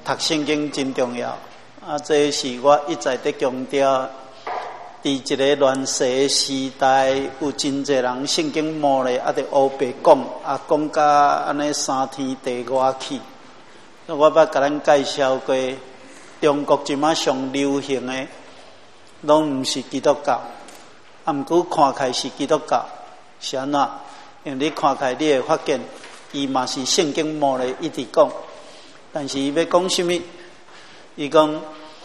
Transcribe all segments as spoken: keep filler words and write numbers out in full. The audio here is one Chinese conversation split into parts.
读圣经真重要。啊，这是我一再在强调。伫一个乱世时代，有真侪人圣经摸咧，啊，伫黑白讲，啊，讲甲安尼三天地外去。我捌甲咱介绍过，中国即马上流行诶，拢毋是基督教，啊，毋过看起来是基督教，是安怎？因为你看起来你会发现，伊嘛是圣经摸咧一直讲，但是伊要讲什么？伊讲。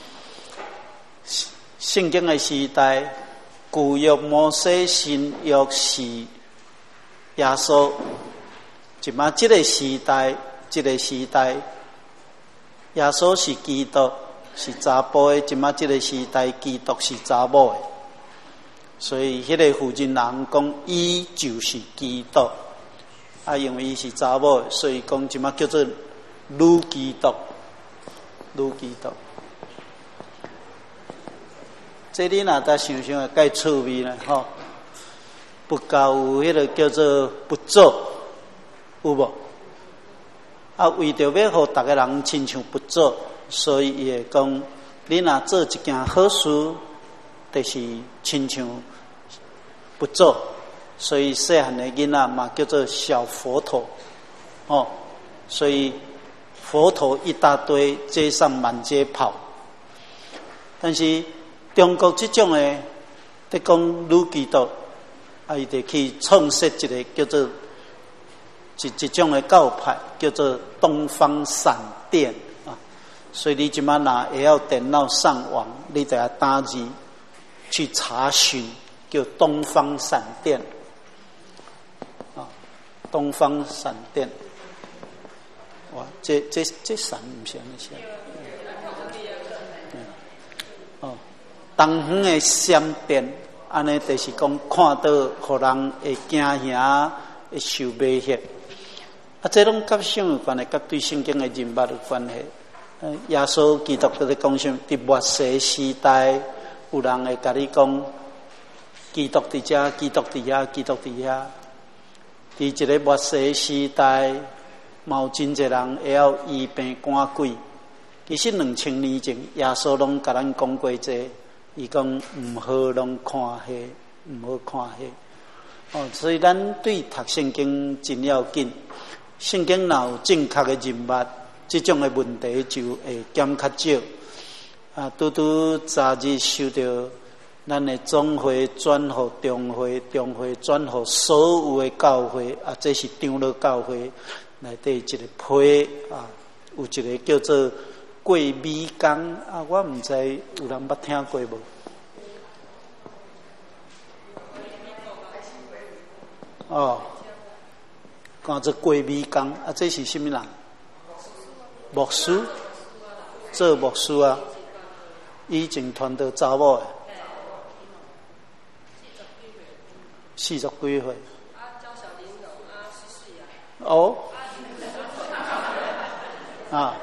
圣经的时代，旧约摩西，新约是耶稣。即马即个时代，即个时代，耶稣是基督，是查甫的；即马即个时代，基督是查某的。所以，迄个负责人讲，伊就是基督。啊，因为伊是查某的，所以讲即马叫做女基督，女基督。这你若才想想，介趣味啦吼！不教有迄个叫做不做，有无？啊，为着要互逐个人亲像不做，所以伊会讲，你若做一件好事，就是亲像不做。所以细汉的囡仔嘛叫做小佛头，哦，所以佛头一大堆，街上满街跑，但是。中国这种的，在讲女基督，啊，伊就去创设一个叫做一一种的教派，叫做东方闪电啊。所以你即摆若会晓电脑上网，你就要打字去查询，叫东方闪电啊，东方闪电。哇，这这这闪唔是安尼写。东方的闪电，安尼就是讲看到，互人会惊吓，会受威胁。啊，这拢甲什有关系？甲对圣经的人物有关系。耶稣基督在讲什么？伫末世时代，有人会甲你讲，基督伫遮，基督伫遐，基督伫遐。伫一个末世时代，嘛有真侪人会晓医病赶鬼。其实两千年前，耶稣拢甲咱讲过这。伊讲毋好拢看戏，毋好看戏。哦，所以咱对读圣经真要紧。圣经若有正确的人物，这种的问题就会减较少。啊，拄拄昨日收到咱的总会转互中会，中会转互所有的教会，啊，这是长老教会内底一个批啊，有一个叫做。过米工啊，我毋知有人捌听过无？哦，讲做过米工啊，这是什么人？牧师，做牧师啊，以前传到查某的，四十几岁。哦，啊。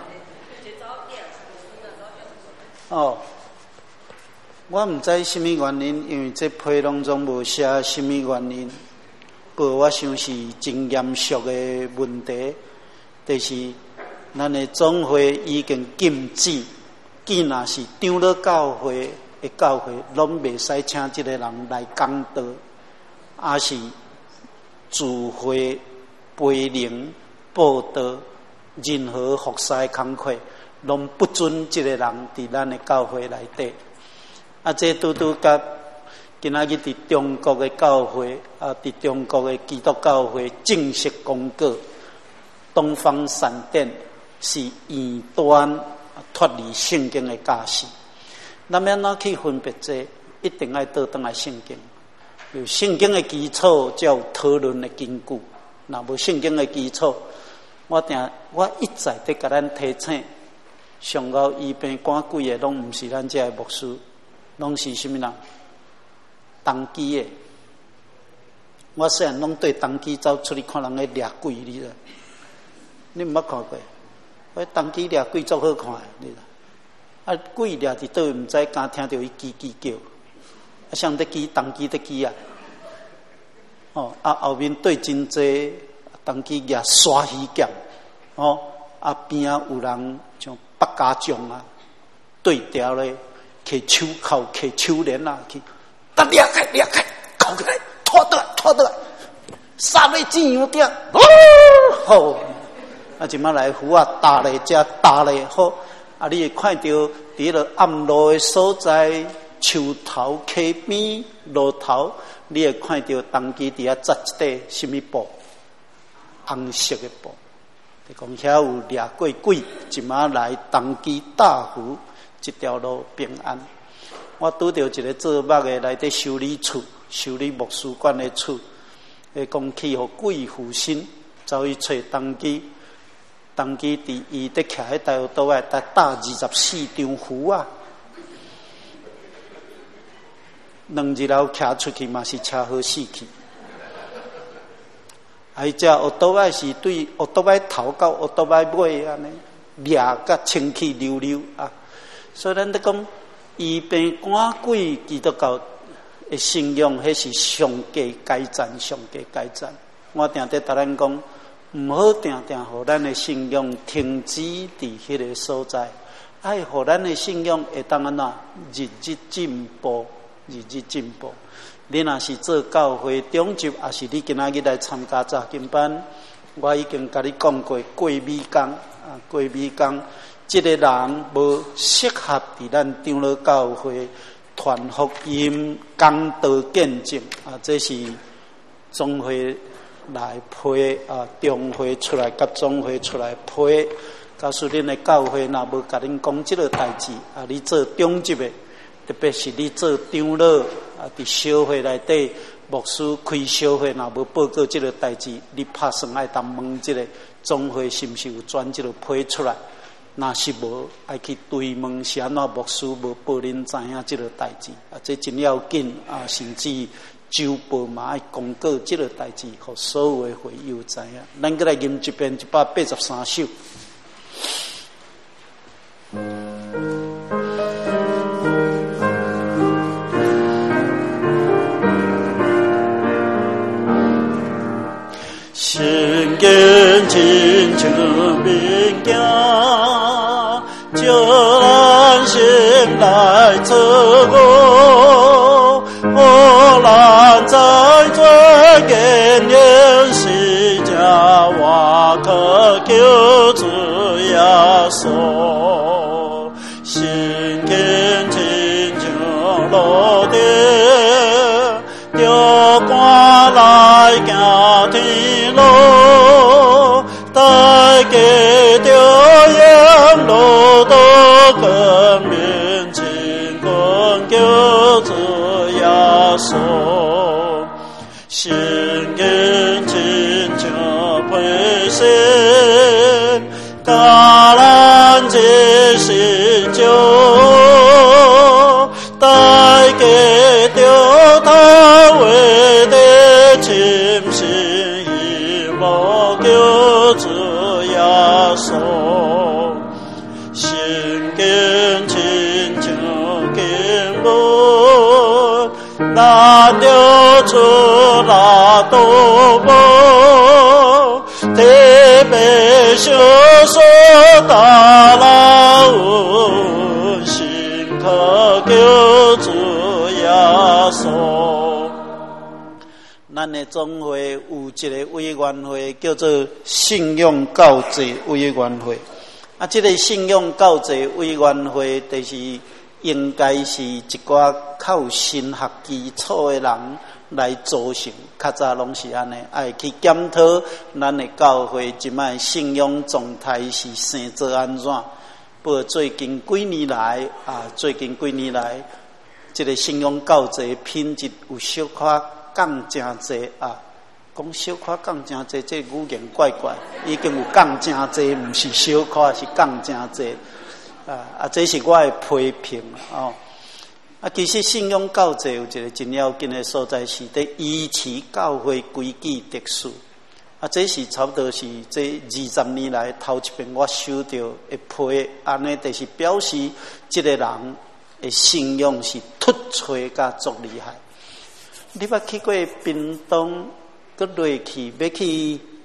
哦，我毋知什么原因，因为这批拢总无写什么原因。不过我想是真严肃的问题，就是咱的总会已经禁止，既然是长老教会的教会，拢袂使请这个人来讲道，也是聚会、培灵、报道，任何服侍工课。拢不准这个人伫咱的教会内底，啊，这拄拄甲今仔日伫中国的教会啊，伫中国的基督教会正式公告，东方闪电是异端脱离圣经的教示。咱要哪去分别这？一定要倒转来圣经，有圣经的基础，才有讨论的根据。若无圣经的基础，我定我一再在甲咱提醒。上到医病赶鬼的，拢毋是咱这的牧师，拢是什么人？当机的。我虽然拢对当机走出去看人咧掠鬼，你知？你毋捌看过？我当机掠鬼足好看的，你知？啊，鬼掠伫倒位毋知，敢听到伊叽叽叫，啊，像在机当机在机啊！哦，啊，后面对真济当机掠刷鱼剑，哦，啊边啊有人像。北家将啊，对调咧，摕手铐，摕手链啊，去，打裂开，裂开，铐起来，拖倒来，拖倒来，杀咧怎样点？哦，好，啊，即马来虎啊，打咧，遮打咧，好，啊，你会看到伫了暗路的所在，树头溪边路头，你会看到当机伫遐扎一块什么布，红色的布。讲遐有掠过鬼，即马来当机大湖一条路平安。我拄到一个做木的来伫修理处，修理牧师馆的处，伊讲去互鬼附身，走去找当机，当机伫伊伫徛喺大道外，搭打二十四张符啊，两日后徛出去嘛是车好死去。啊！伊只学倒摆是对学倒摆头到学倒摆尾安尼，掠甲清气溜溜啊！所以咱咧讲，医病赶鬼基督教的信仰，迄是上加改善，上加改善。我定得甲咱讲，毋好定定互咱的信仰停止伫迄个所在，爱互咱的信仰会当安怎日日进步，日日进步。你若是做教会中级，还是你今仔日来参加查经班？我已经甲你讲过，过米工啊，过米工，即个人无适合伫咱长老教会传福音、讲道见证啊，这是总会来批啊，中会出来甲总会出来批，告诉恁的教会若无甲恁讲即个代志啊，你做中级的。特别是你做长老啊，伫小会内底，牧师开小会，若无报告即个代志，你拍算爱当问即个总会是毋是有转即个批出来？若是无，爱去追问是安怎牧师无报恁知影即个代志啊？这真要紧啊！甚至周报嘛爱公告即个代志，互所有的会友知影。咱过来吟一遍一百八十三首。 心间亲像明镜，照咱心内错误，互咱在做见证是家我可救主耶稣。心间亲像路灯，着赶来行天路，带给着沿路都更面前光救主耶稣。心间亲像培生，甲咱这心酒，带给着他为的亲心依慕救主耶稣。心间亲像经文，咱着出那多么，特别小说大老有心可救主耶稣。咱的总会有一个委员会叫做信用告济委员会，啊，这个信用告济委员会就是应该是一寡较有神学基础的人来组成，较早拢是安尼，爱去检讨咱的教会即摆信用状态是生做安怎。不过最近几年来啊，最近几年来，这个信用告济品质有小可降真济啊。讲小可降真济，这语言怪怪，已经有降真济，毋是小可，是降真济。啊啊，这是我的批评哦。啊，其实信用告济有一个真要紧的所在，是伫依持教会规矩秩序。啊，这是差不多是这二十年来头一遍我收到的批，安尼就是表示这个人的信用是突出甲足厉害。你捌去过屏东，搁落去要去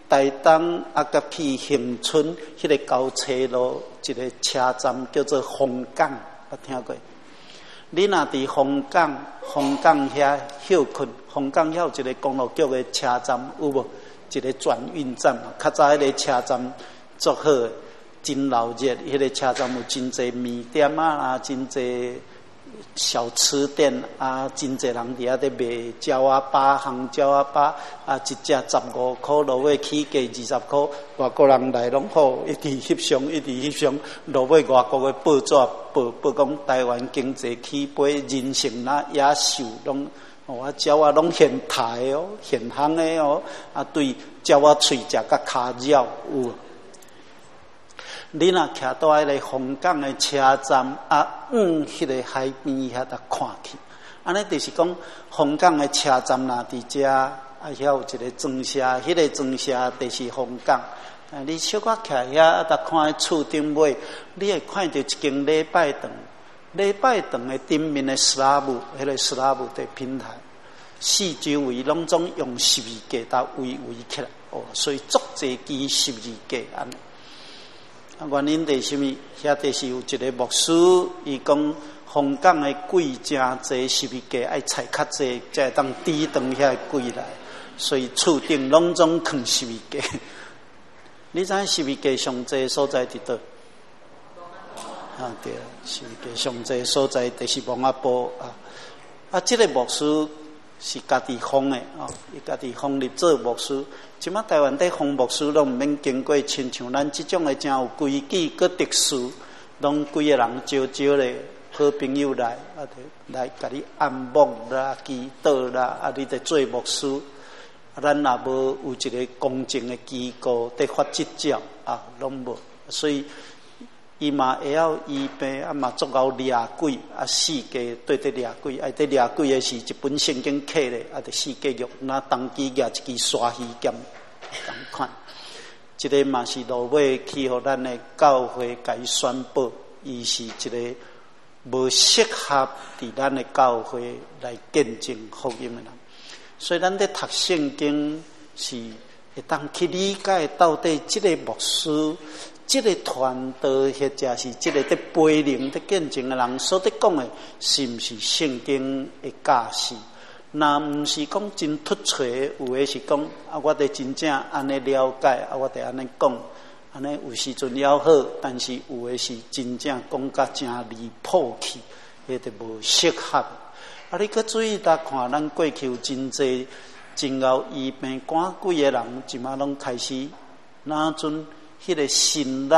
台东啊，甲去恒春迄个交车路一个车站叫做凤港，捌听过？你若伫凤港，凤港遐休困，凤港遐有一个公路局的车站，有无？一个转运站，较早迄个车站做好的，真闹热。迄个车站有真侪面店啊，真侪小吃店啊，真侪人伫遐咧卖鸟仔巴、烘鸟仔巴啊，一只十五箍，落尾起价二十箍，外国人来拢好，一直翕相，一直翕相，落尾外国的报纸报报讲台湾经济起飞，人性啦野兽拢。哦，啊，鸟仔拢现态哦，现行的哦，啊，对鸟仔喙食甲骹鸟有。你若徛到迄个凤港的车站啊，嗯，迄、那个海边遐搭看去，安尼就是讲凤港的车站若伫遮，啊，遐有一个庄舍，迄、那个庄舍就是凤港。啊，你小可徛遐啊，搭看迄厝顶尾，你会看到一间礼拜堂。礼拜堂的顶面的斯拉姆，迄、那个斯拉姆的平台，四周围拢总用十字架搭围围起来，哦，所以足侪支十字架安尼。啊，原因是啥物？遐就是有一个牧师，伊讲凤港的鬼真侪，十字架爱踩较侪，才会当抵挡遐个鬼来，所以厝顶拢总放十字架。你知影十字架上侪所在伫倒？啊，对，是个上济所在，就是蒙阿波啊。啊，这个牧师是家己封的哦，伊家己封立做牧师。即马台湾在封牧师拢毋免经过亲像咱即种的真有规矩、搁特殊，拢几个人招招咧好朋友来，啊，来甲你按摩啦、祈祷啦，啊，你得做牧师。啊，咱也无有一个公正的机构在发执照啊，拢无，所以。伊嘛会晓医病，啊嘛足够掠鬼，啊四界对对掠鬼，啊对掠鬼的是一本圣经刻咧，啊对四界玉，那当机举一支刷鱼剑，同款。这个嘛是落尾去互咱的教会甲伊宣布，伊是一个无适合伫咱的教会来见证福音的人。所以咱在读圣经是会当去理解到底这个牧师。这个传道或者是这个在陪灵在见证的人所在讲的，是不是圣经的假释？那不是讲真突出的，有的是讲啊，我得真正安尼了解，啊，我得安尼讲，安尼有时阵了好，但是有的是真正讲甲真离谱去，迄个无适合。啊，你搁注意搭看，咱过去有真济真后医病赶鬼的人，即马拢开始哪阵。迄个心力，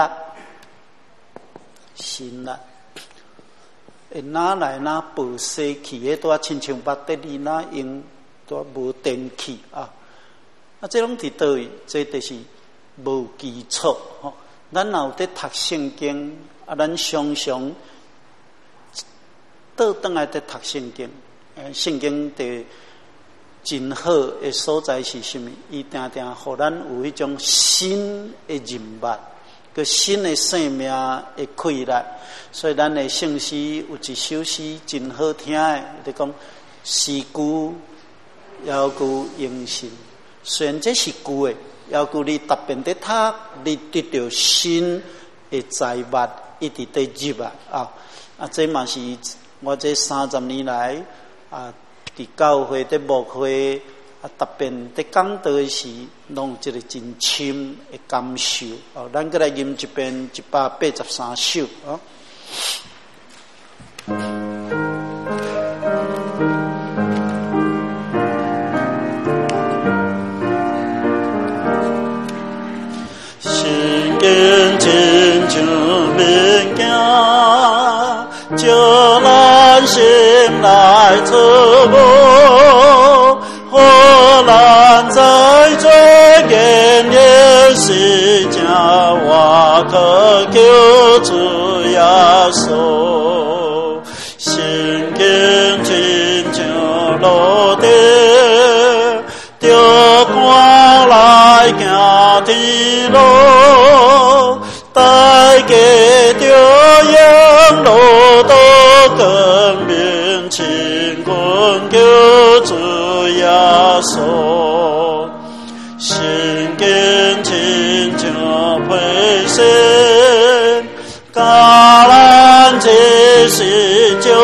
心力，会哪来哪报死去？迄拄啊亲像目的里哪用拄无电器啊！啊，这拢伫倒位？这就是无基础吼。咱若有在读圣经，啊，咱常常倒转来在读圣经。诶，圣经的真好的所在是什么？伊定定互咱有迄种新的人物，个新的生命的开来。所以咱的圣诗有一首诗真好听的，就讲诗句要句用心。虽然这是旧的，要句你特别在读，你得到新的财物，一直在入啊啊！啊，这嘛是我这三十年来啊。伫教会伫牧会啊，特别伫讲道时，拢有一个真深的感受。哦，咱过来吟一遍一百八十三首哦。 心经亲像明镜，照咱心来出无，何咱在做见的是正我可救主耶稣，心经亲像路地，着光来行天路，带给着阳路都更面亲近救主耶稣，心经甲咱这是酒，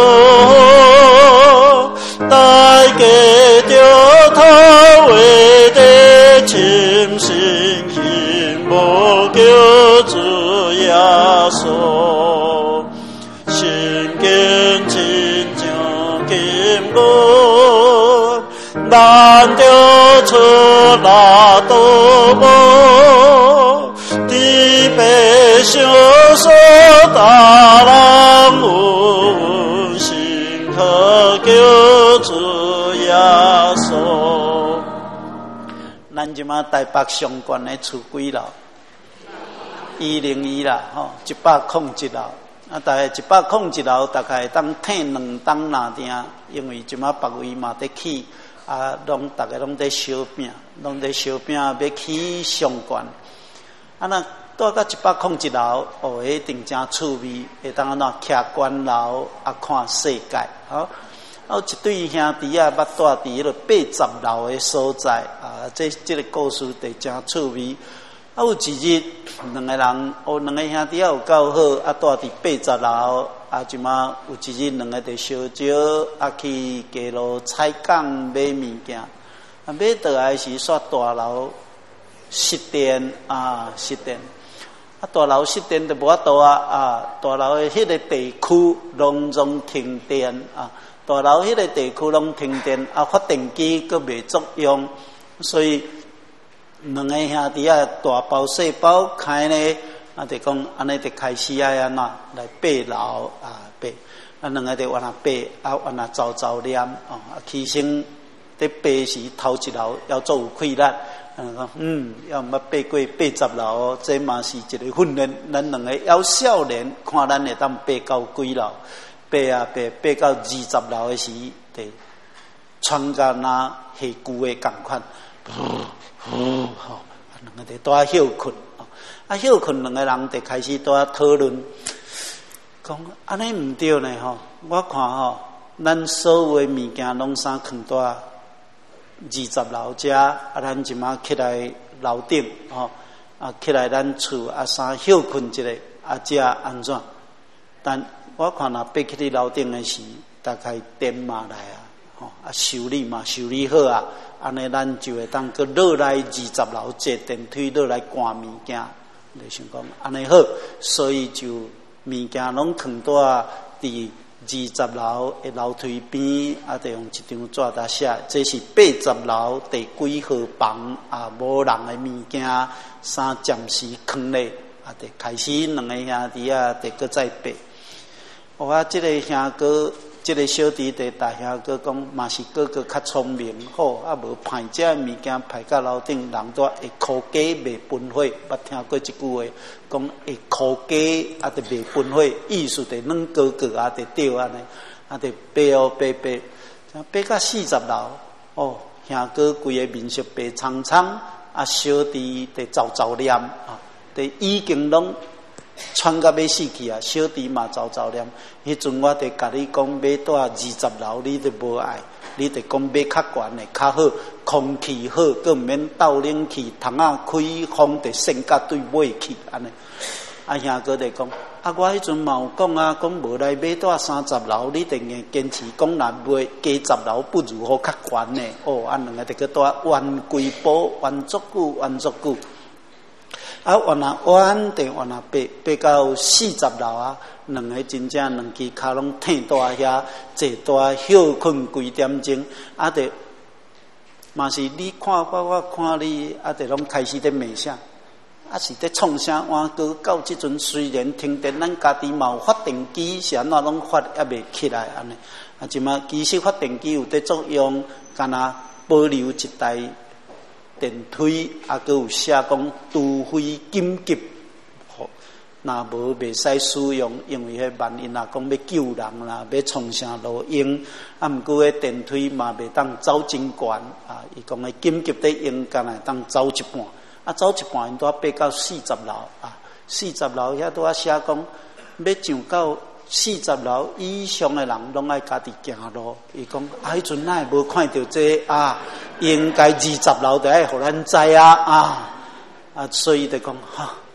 大家着头为的深信心，无叫主耶稣，心经真正金刚，咱着出来都无，地白小说大人有心可叫主耶稣。 咱即马台北上关的厝几楼？一零一啦，吼，一百空一楼。啊，大概一百空一楼，大概当听两当哪定，因为即马别位嘛得起，啊，拢大概拢在烧饼，拢在烧饼要去上关。啊，那住到一百空一楼，哦，一定真趣味，会当安怎徛关楼啊看世界，吼。啊，一对兄弟啊，捌住伫迄个八十楼的所在，啊，这这个故事就真趣味。啊，有一日，两个人，哦，两个兄弟啊有够好，啊，住伫八十楼，啊，即马有一日，两个就烧酒，啊，去街路菜港买物件，啊，买倒来时煞大楼失电，啊，失电，啊，大楼失电就无法度啊，啊，大楼的迄个地区拢总停电，啊。大楼迄个地区拢停电，啊，发电机佫袂作用，所以两个兄弟啊，大包细包开呢，啊，就讲安尼就开始啊安怎来爬楼啊爬，啊，两个就往那爬，啊，往那走走念，哦，啊，起身在爬时头一楼要做有困难，啊，讲嗯，要毋捌爬过八十楼，这嘛是一个训练，咱两个要少年，看咱会当爬到几楼。爬啊爬，爬到二十楼的时，就喘甲那下句的共款，呼吼，两个就拄啊休困，啊休困，两个人就开始拄啊讨论，讲安尼毋对呢吼，我看吼，咱所有的物件拢啥藏伫二十楼遮，啊，咱即马起来楼顶吼，啊起来咱厝啊啥休困一下，啊遮安怎？但我看若爬去你楼顶的时，大概电嘛来啊，吼啊修理嘛修理好啊，安尼咱就会当去落来二十楼坐电梯落来赶物件，就想讲安尼好，所以就物件拢藏在伫二十楼的楼梯边，啊，就用一张纸来写，这是八十楼第几号房啊，无人的物件，啥暂时藏咧，啊，就开始两个兄弟啊，就搁再爬。我啊，即个兄哥，即个小弟弟大兄哥讲，嘛是哥哥较聪明，好啊，无歹遮物件排到楼顶，人都会哭家袂分火。捌听过一句话，讲会哭家啊，就袂分火，意思就软哥哥啊，就对安尼，啊，就爬哦爬爬，爬到四十楼，哦，兄哥规个面色白苍苍，啊，小弟就走走念啊，就已经拢。喘到要死去啊！小弟嘛走走念，迄阵我就甲你讲，要住二十楼，你就无爱，你就讲要较悬的较好，空气好，佮毋免倒冷气，窗仔开风就升甲对尾去安尼。啊兄哥就讲，啊我迄阵嘛有讲啊，讲无来要住三十楼，你定会坚持讲若袂加十楼不如好较悬的。哦，啊两个就去住弯规波，弯足久，弯足久。啊，往那弯地往那爬，爬到四十楼啊，两个真正两支脚拢挺大遐，坐大休困几点钟，啊，得嘛是你看我，我看你，啊，得拢开始在骂声，啊是在创啥？我哥到即阵虽然停电，咱家己嘛有发电机，是安怎拢发也未起来安尼，啊，即嘛其实发电机有在作用，干那保留一台。电梯啊，佮有写讲除非紧急，若无袂使使用，因为迄万一若讲要救人啦，要创啥路用，啊，毋过迄电梯嘛袂当走真悬啊，伊讲诶紧急得用，干来当走一半，啊，走一半因拄啊爬到四十楼啊，四十楼遐拄啊写讲要上到。四十楼以上的人拢爱家己行路。伊讲啊，迄阵哪会无看到这个、啊？应该二十楼就爱互咱知啊啊啊！所以就讲哈，啊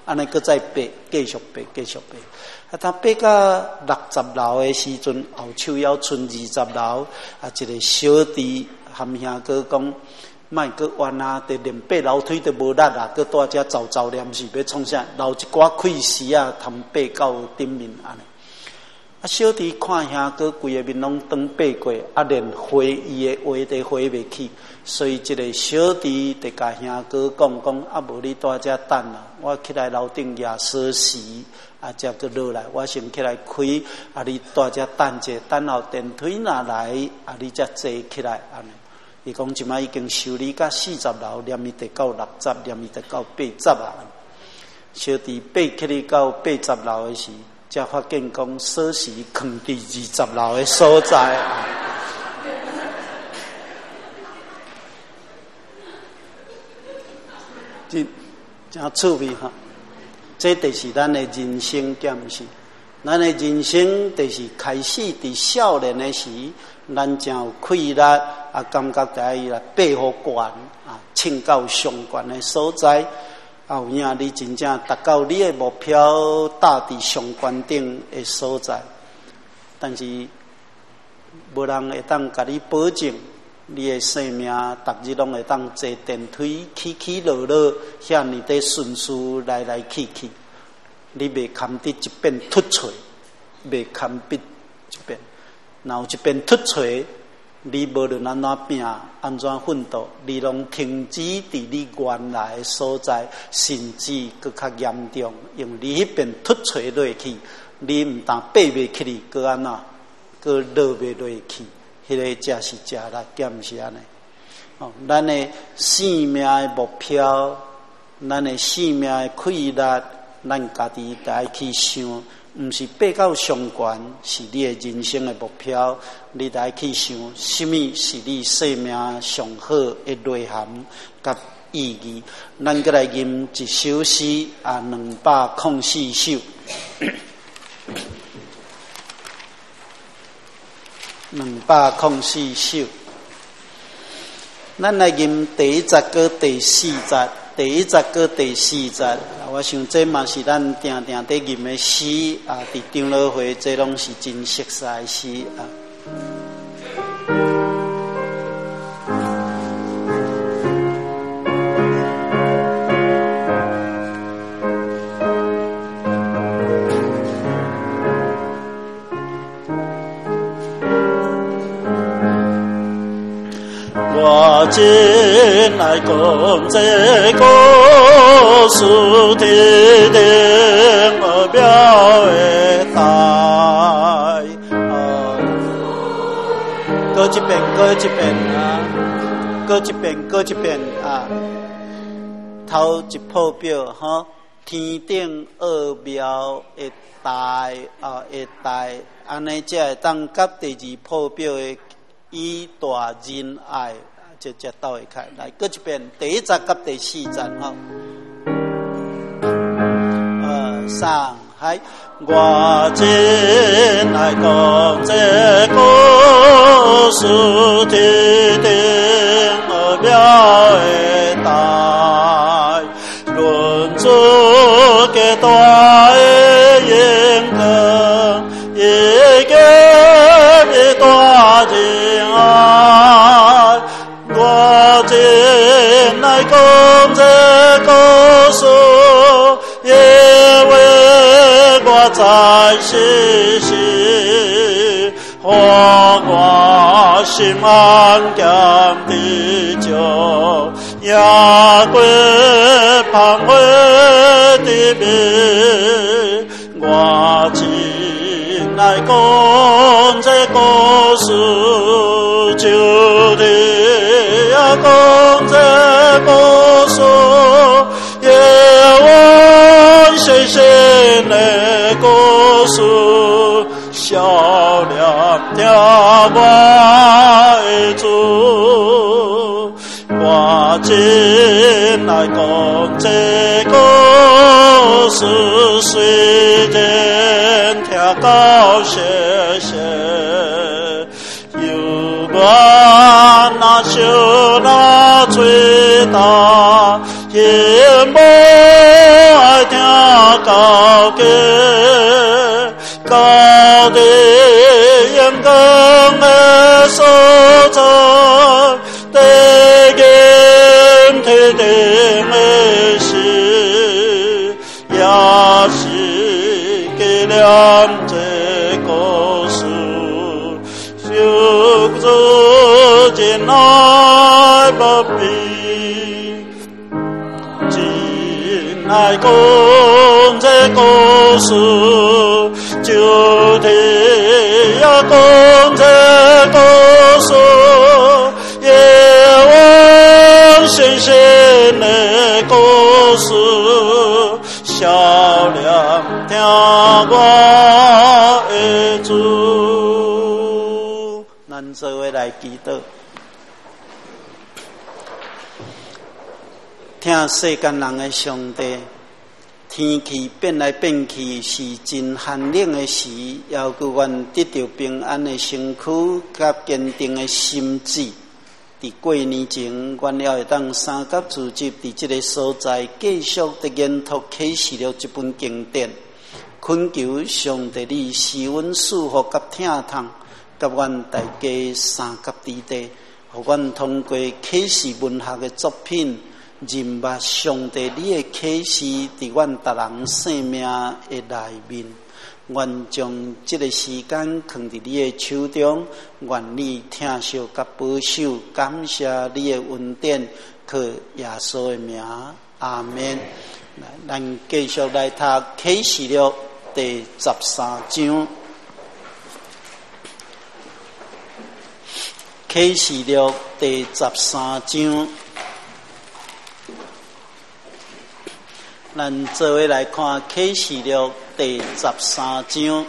安尼搁再爬，继续爬，继续爬。啊，当爬到六十楼的时阵，后手要剩二十楼，啊，一个小弟含兄哥讲，莫搁弯啊，得连爬楼梯都无力啊，搁大家走走念是要创啥？留一寡气势啊，通爬到顶面安尼。啊，小弟看兄哥规个面拢长爬过，啊，连回伊的话都回袂起，所以一个小弟就甲兄哥讲讲，啊，无你在遮等啦，我起来楼顶压锁匙，啊，才搁落来，我先起来开，啊，你在遮等者，等候电梯若来，啊，你才坐起来安尼。伊讲即摆已经修理到四十楼，连伊得到六十，连伊得到八十啊。小弟爬起来到八十楼的时，才发现讲锁匙放伫二十楼的所在啊。真真趣味哈！这就是咱的人生检视。咱的人生就是开始伫少年的时，咱真有气力啊，感觉在伊来爬好悬啊，冲到上悬的所在。啊，有影你真正达到你的目标，搭伫上悬顶的所在，但是无人会当甲你保证，你的生命逐日拢会当坐电梯起起落落，遐尼的顺序来来去去，你袂堪伫一边突锤，袂堪逼一边，若有一边突锤。你无论安怎拼，安怎奋斗，你拢停止伫你原来的所在，甚至搁较严重，因为你迄边突锤落去，你毋但爬袂起哩，搁安怎，搁落袂落去，迄、那个才是食力减是安尼。哦，咱的生命的目标，咱的生命的气力，咱家己家去想。毋是爬到上悬是你的人生的目标，你来去想，什么是你生命上好的内涵甲意义？咱再来吟一首诗啊，两百零四首，两百零四首。咱来吟第一节个第四节。第一节个第四节，我想这嘛是咱定定在吟的诗啊，伫长老会这拢是真熟悉的诗啊。 我今来讲这故事，天顶而表的台。 搁一遍，搁一遍啊，搁一遍，搁一遍啊。头一破表哈，天顶二庙的台啊，的台，安尼才会当甲第二破表的。以大仁爱，这这倒会开来，搁一遍第一节甲第四节哈。二三嗨， 我今来讲这故事，天顶而表的台，论出个大的眼光，一个一大仁。我今来讲这故事，因为我在世时，和我心安咸的酒，也过盼悔的美，我今来讲这故事，就你呀讲这故事，也我深深的故事，笑脸听我的主，我今来讲这故事，虽然听到谢谢，有我那手那吹打，也无爱听。 高的阳光的所在，得见特定的事，也是给了这个事，修着艰难不必，真爱讲这个事。就得要讲这个事，也往深深的故事，笑脸听我的主。 咱做伙来祈祷，听世间人的上帝。天气变来变去是真寒冷的时，要求阮得到平安的身躯，甲坚定的心智。伫过年前，阮也会当三甲自集伫这个所在，继续的研读启示录这本经典，恳求上帝你施阮赐福甲听痛，甲阮大家三甲之地，互阮通过启示文学的作品。认捌上帝你的启示伫阮逐人生命的内面，愿将这个时间放伫你的手中，愿你听受甲保守，感谢你的恩典，靠耶稣的名，阿们。咱继续来读启示录第十三章，启示录第十三章。咱做伙来看启示录第十三章。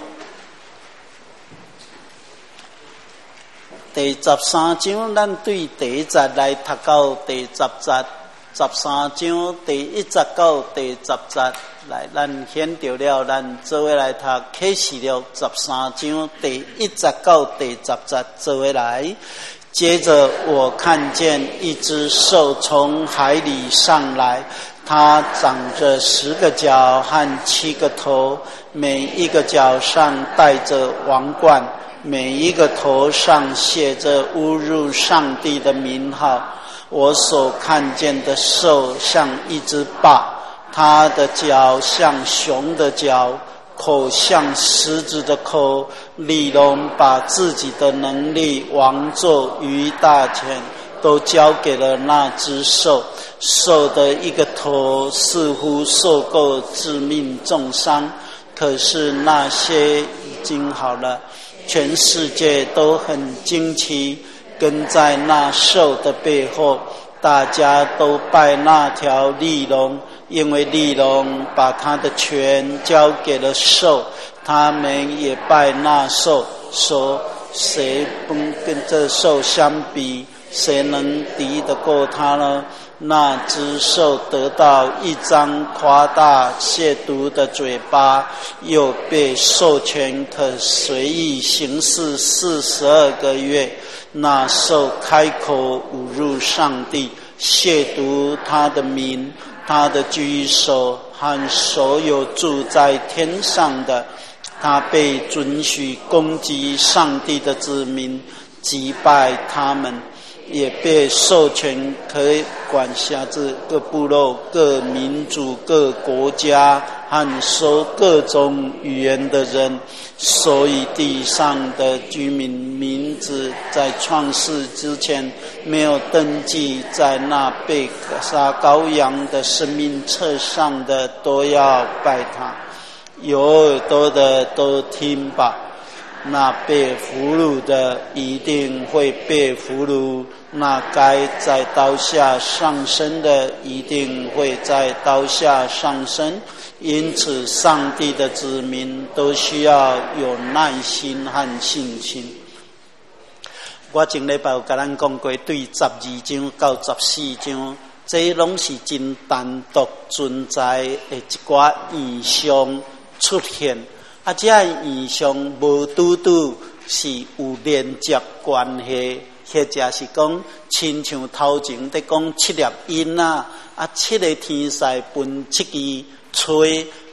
第十三章，咱对第一节来读到第十节。十三章第一节到第十节，来，咱选到了，咱做伙来读启示录十三章第一节到第十节，做伙来。接着我看见一只兽从海里上来，它长着十个角和七个头，每一个角上戴着王冠，每一个头上写着侮辱上帝的名号。我所看见的兽像一只霸，它的角像熊的角，口像狮子的口。利龙把自己的能力、王座、于大权都交给了那只兽。兽的一个头似乎受够致命重伤，可是那些已经好了。全世界都很惊奇，跟在那兽的背后，大家都拜那条利龙，因为利龙把他的权交给了兽。他们也拜那兽，说谁不跟这兽相比，谁能敌得过他呢？那只兽得到一张夸大亵渎的嘴巴，又被授权可随意行事四十二个月。那兽开口侮辱上帝，亵渎他的名，他的居首和所有住在天上的。他被准许攻击上帝的子民，击败他们，也被授权可以管辖着各部落、各民族、各国家和说各种语言的人。所以地上的居民名字在创世之前没有登记在那被杀羔羊的生命册上的，都要拜他。有耳朵的都听吧，那被俘虏的一定会被俘虏，那该在刀下上升的一定会在刀下上升。因此上帝的子民都需要有耐心和信心。我前礼拜有跟咱讲过，对十二章到十四章，这拢是真单独存在的一寡现象出现，啊，这现象无拄拄是有连接关系，或者是讲，亲像头前在讲七粒音啊，啊，七个天使分七支吹，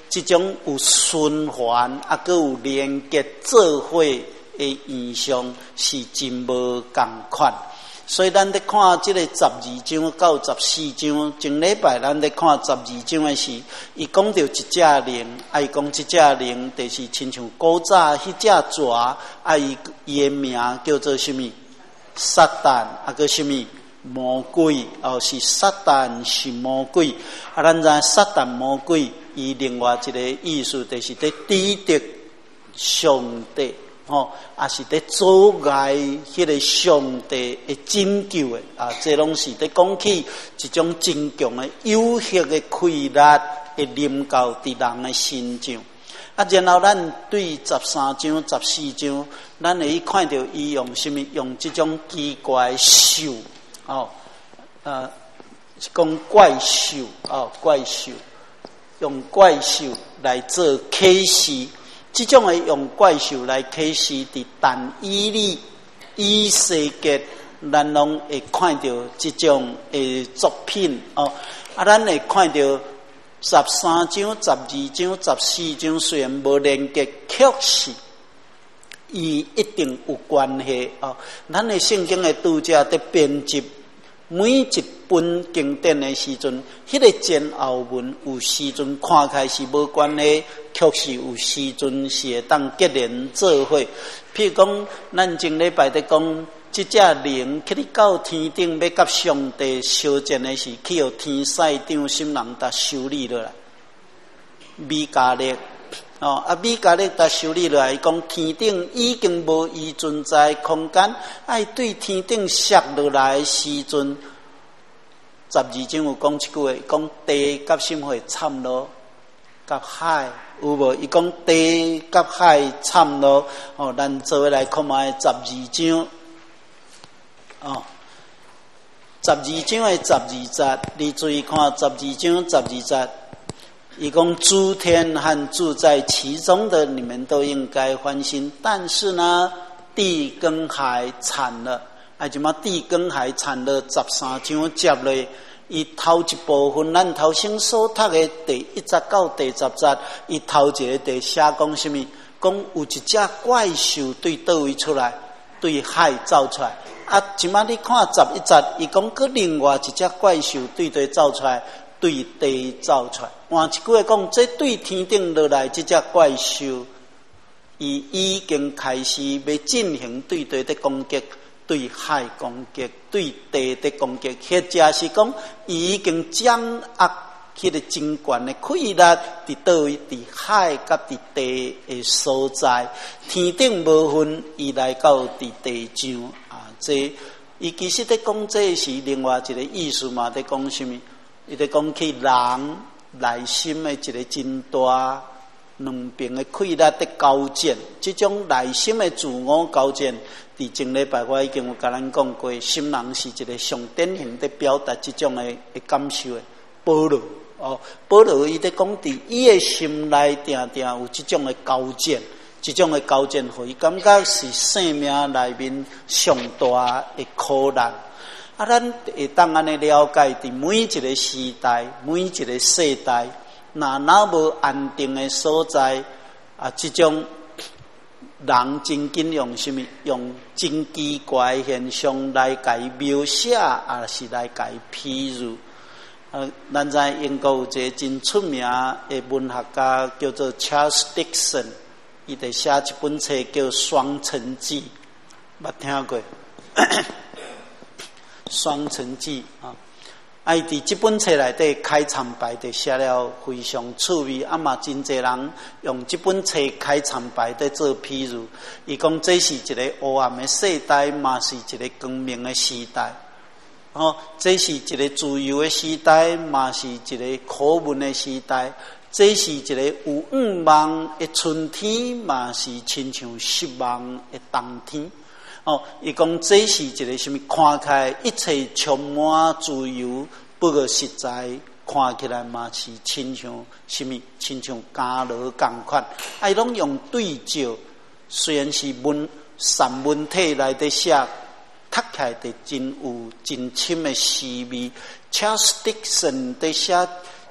即种有循环啊，佮有连结做伙的现象是真无共款。所以咱咧看即个十二章到十四章，前礼拜咱咧看十二章的时，伊讲到一只灵，啊伊讲即只灵就是亲像古早迄只蛇，啊伊伊的名叫做什么？撒旦，啊个什么？魔鬼，哦是撒旦是魔鬼，啊咱知撒旦魔鬼，伊另外一个意思就是伫抵敌上帝。吼，也是伫阻碍迄个上帝的拯救的啊，这拢是伫讲起一种真强的有效的气力会临到伫人的身上。啊，然后咱对十三章、十四章，咱会看到伊用什么？用这种奇怪兽，哦，呃，是讲怪兽，哦，怪兽，用怪兽来做启示。这种诶用怪兽来启示伫但以理以世界，咱拢会看到这种诶作品哦。啊，咱会看到十三章、十二章、十四章虽然无连结，确实伊一定有关系哦。咱诶圣经诶读者伫编辑每一本经典的时阵，迄、那个前后文有时阵看开是无关系，确实有时阵是会当结连做伙。譬如讲，咱前礼拜在讲，即只灵去你到天顶要甲上帝相见的时，去互天使长心人达修理落来，米迦勒哦，啊，米迦勒达修理落来，讲天顶已经无伊存在空间，爱对天顶摔落来的时阵。十二章有讲一句话，讲地甲什么会惨落，甲海有无？伊讲地甲海惨落，哦，咱做伙来看卖十二章，哦，十二章的十二节，你注意看十二章十二节，伊讲诸天和住在其中的你们都应该欢心，但是呢，地跟海惨了。啊，即马地跟海产了十三章接咧，伊头一部分咱头先所读的第一节到第十节，伊头一个第写讲什么？讲有一只怪兽对倒位出来，对海走出来。啊，即马你看十一节，伊讲佮另外一只怪兽对地走出来，对地走出来。换一句话讲，这对天顶落来这只怪兽，伊已经开始要进行对地的攻击。对海攻击，对地的攻击，或者是讲，伊已经掌握迄个真悬的气力，伫倒位，伫海甲伫地的所在，天顶无分，伊来到伫地上啊！这伊其实伫讲这是另外一个意思嘛，伫讲什么？伊伫讲起人内心的一个真大。两边的气力的交战，这种内心的自我交战，伫前礼拜我已经有甲咱讲过，心人是一个上典型的表达这种的的感受的。保罗哦，保罗伊在讲伫伊的心内定定有这种的交战，这种的交战，互伊感觉是生命内面上大的苦难。啊，咱会当安尼了解，伫每一个时代，每一个世代。那若无安定的所在啊，这种人真紧用什么？用真奇怪现象来甲伊描写，啊是来甲伊譬如。呃，咱知英国有一个真出名的文学家叫做 Charles Dickens， 伊伫写一本册叫《双城记》，捌听过？《双城记》啊。啊，伊伫即本册内底开场白就写了非常趣味，啊嘛真侪人用即本册开场白在做譬如，伊讲这是一个黑暗的世代，嘛是一个光明的时代。哦，这是一个自由的时代，嘛是一个苦闷的时代。这是一个有五望的春天，嘛是亲像失望的冬天。哦，伊讲这是一个什么？看起来一切充满自由，不过实在看起来嘛是亲像什么？亲像监牢共款。啊，伊拢用对照，虽然是文散文体来底写，读起来就真有真深的诗味。Charles Dickens 在写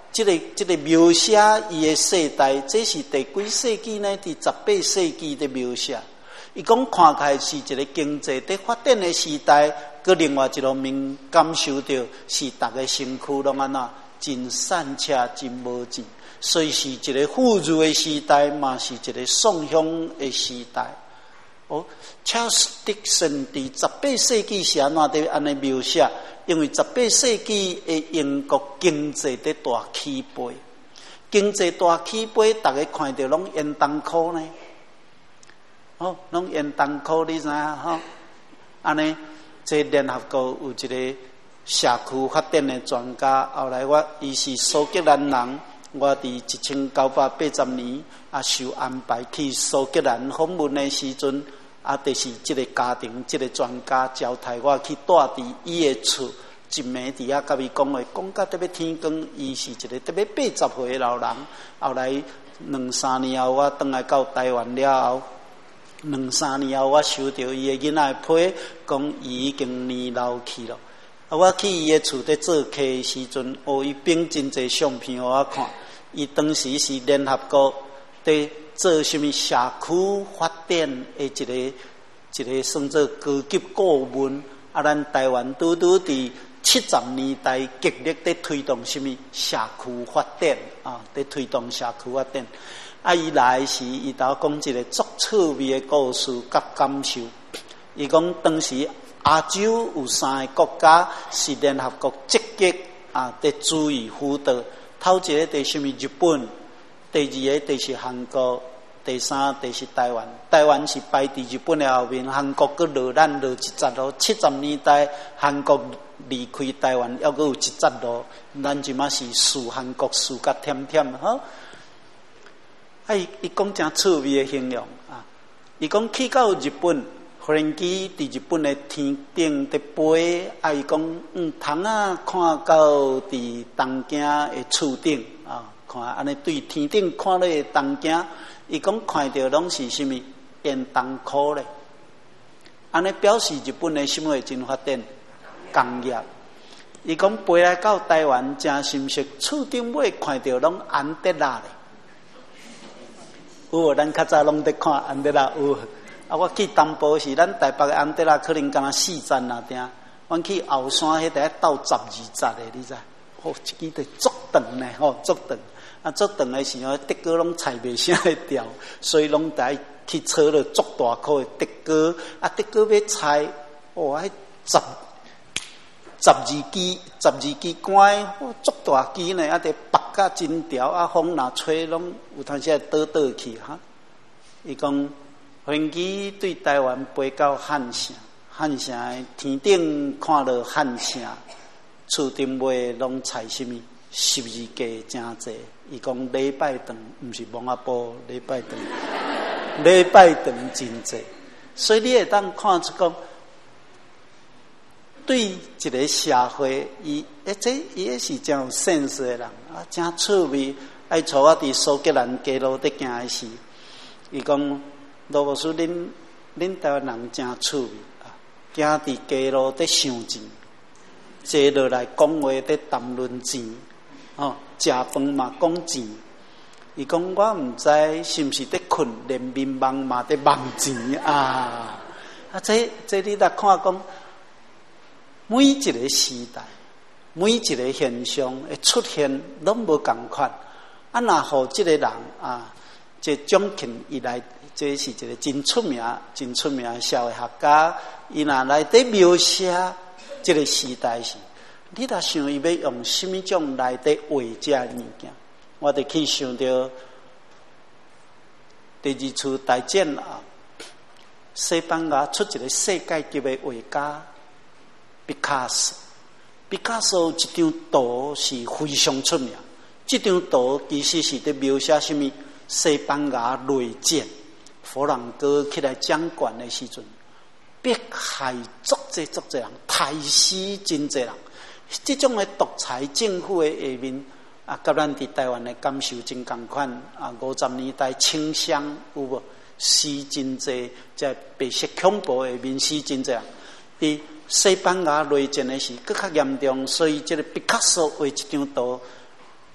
这个这个描写伊的世代，这是第几世纪呢？第十八世纪的描写。伊讲看起来是一个经济在发展的时代，佮另外一方面感受到是大家身躯拢安那真散车真无钱，所以是一个富裕的时代，嘛是一个丧乡的时代。哦，查尔斯狄森伫十八世纪是安怎伫安尼描写？因为十八世纪的英国经济伫大起飞，经济大起飞，大家看到拢烟筒裤呢。哦，拢烟筒裤，你知影吼？安尼，这联合国有一个社区发展的专家，后来我伊是苏格兰人，我伫一千九百八十年啊受安排去苏格兰访问的时阵，啊，就是这个家庭，这个专家招待我去住伫伊的厝，一暝伫遐甲伊讲话，讲到特别天光，伊是一个特别八十岁的老人。后来两三年后，我转来到台湾了后。两三年后，我收到伊的囡仔的批，讲伊已经年老去了。啊，我去伊的厝伫做客的时阵，哦，伊并真侪相片互我看。伊当时是联合国伫做什么社区发展的一个一个算做高级顾问。啊，咱台湾拄拄伫七十年代极力伫推动什么社区发展啊，伫推动社区发展。啊！伊来时，伊头讲一个足趣味的故事甲感受。伊讲当时亚洲有三个国家是联合国积极啊，伫注意辅导。头一个就是什么日本，第二个就是韩国，第三个就是台湾。台湾是排伫日本的后面，韩国佫落咱落一截咯。七十年代韩国离开台湾，还佫有一截咯。咱即马是输韩国输甲忝忝吼。啊！伊伊讲真趣味的形容啊！伊讲去到日本，无人机伫日本的天顶伫飞，啊！伊讲嗯，窗啊看到伫东京的厝顶啊，看安尼对天顶看落东京，伊讲看到拢是什么烟筒裤咧？安尼表示日本的什么会真发展工业？伊讲飞来到台湾，真心实厝顶尾看到拢安德拉咧。有无？咱较早拢伫看安德拉有。啊，我去东部时，咱台北的安德拉可能敢若四站啊定。阮去后山迄个斗十二站的，你知？吼、哦，一支得足长呢，吼、哦，足长。啊，足长的时候，德哥拢踩袂啥会掉，所以拢得去找了足大颗的德哥。啊，德哥要踩，哦，迄十十二支，十二支管，哦，足大支呢，啊，得拔甲真条，啊，风若吹，拢有当时会倒倒去哈。伊讲，飞机对台湾飞到汉城，汉城的天顶看到汉城，厝顶尾拢采什么十二家真济。伊讲礼拜堂毋是蒙阿波，礼拜堂，礼拜堂真济，所以你会当看出讲。对一个社会，伊诶，这伊也是真有现实的人啊，真趣味。爱带我伫苏格兰街路伫行诶时，伊讲罗博士，恁恁台湾人真趣味啊，行伫街路伫想钱，坐落来讲话伫谈论钱，哦，食饭嘛讲钱。伊讲我毋知是毋是伫困，连面梦嘛伫梦钱啊！啊，这这你来看讲。每一个时代，每一个现象的出现，拢无共款。啊，若互即个人啊，即蒋勤伊来，这是一个真出名、真出名的社会学家。伊若来底描写即个时代时，你若想伊要用什么种来底画这物件？我就去想到第二次大战啊，西班牙出一个世界级的画家。毕卡索，毕卡索一张图是非常出名。这张图其实是在描写什么？西班牙内战，佛朗哥起来掌权的时阵，迫害足济足济人，杀死真济人。这种的独裁政府的下面，啊，甲咱伫台湾的感受真共款。啊，五十年代清乡有无？死真济，在白色恐怖下面死真济人。伫西班牙内战的时，更较严重，所以这个毕卡索画一张图，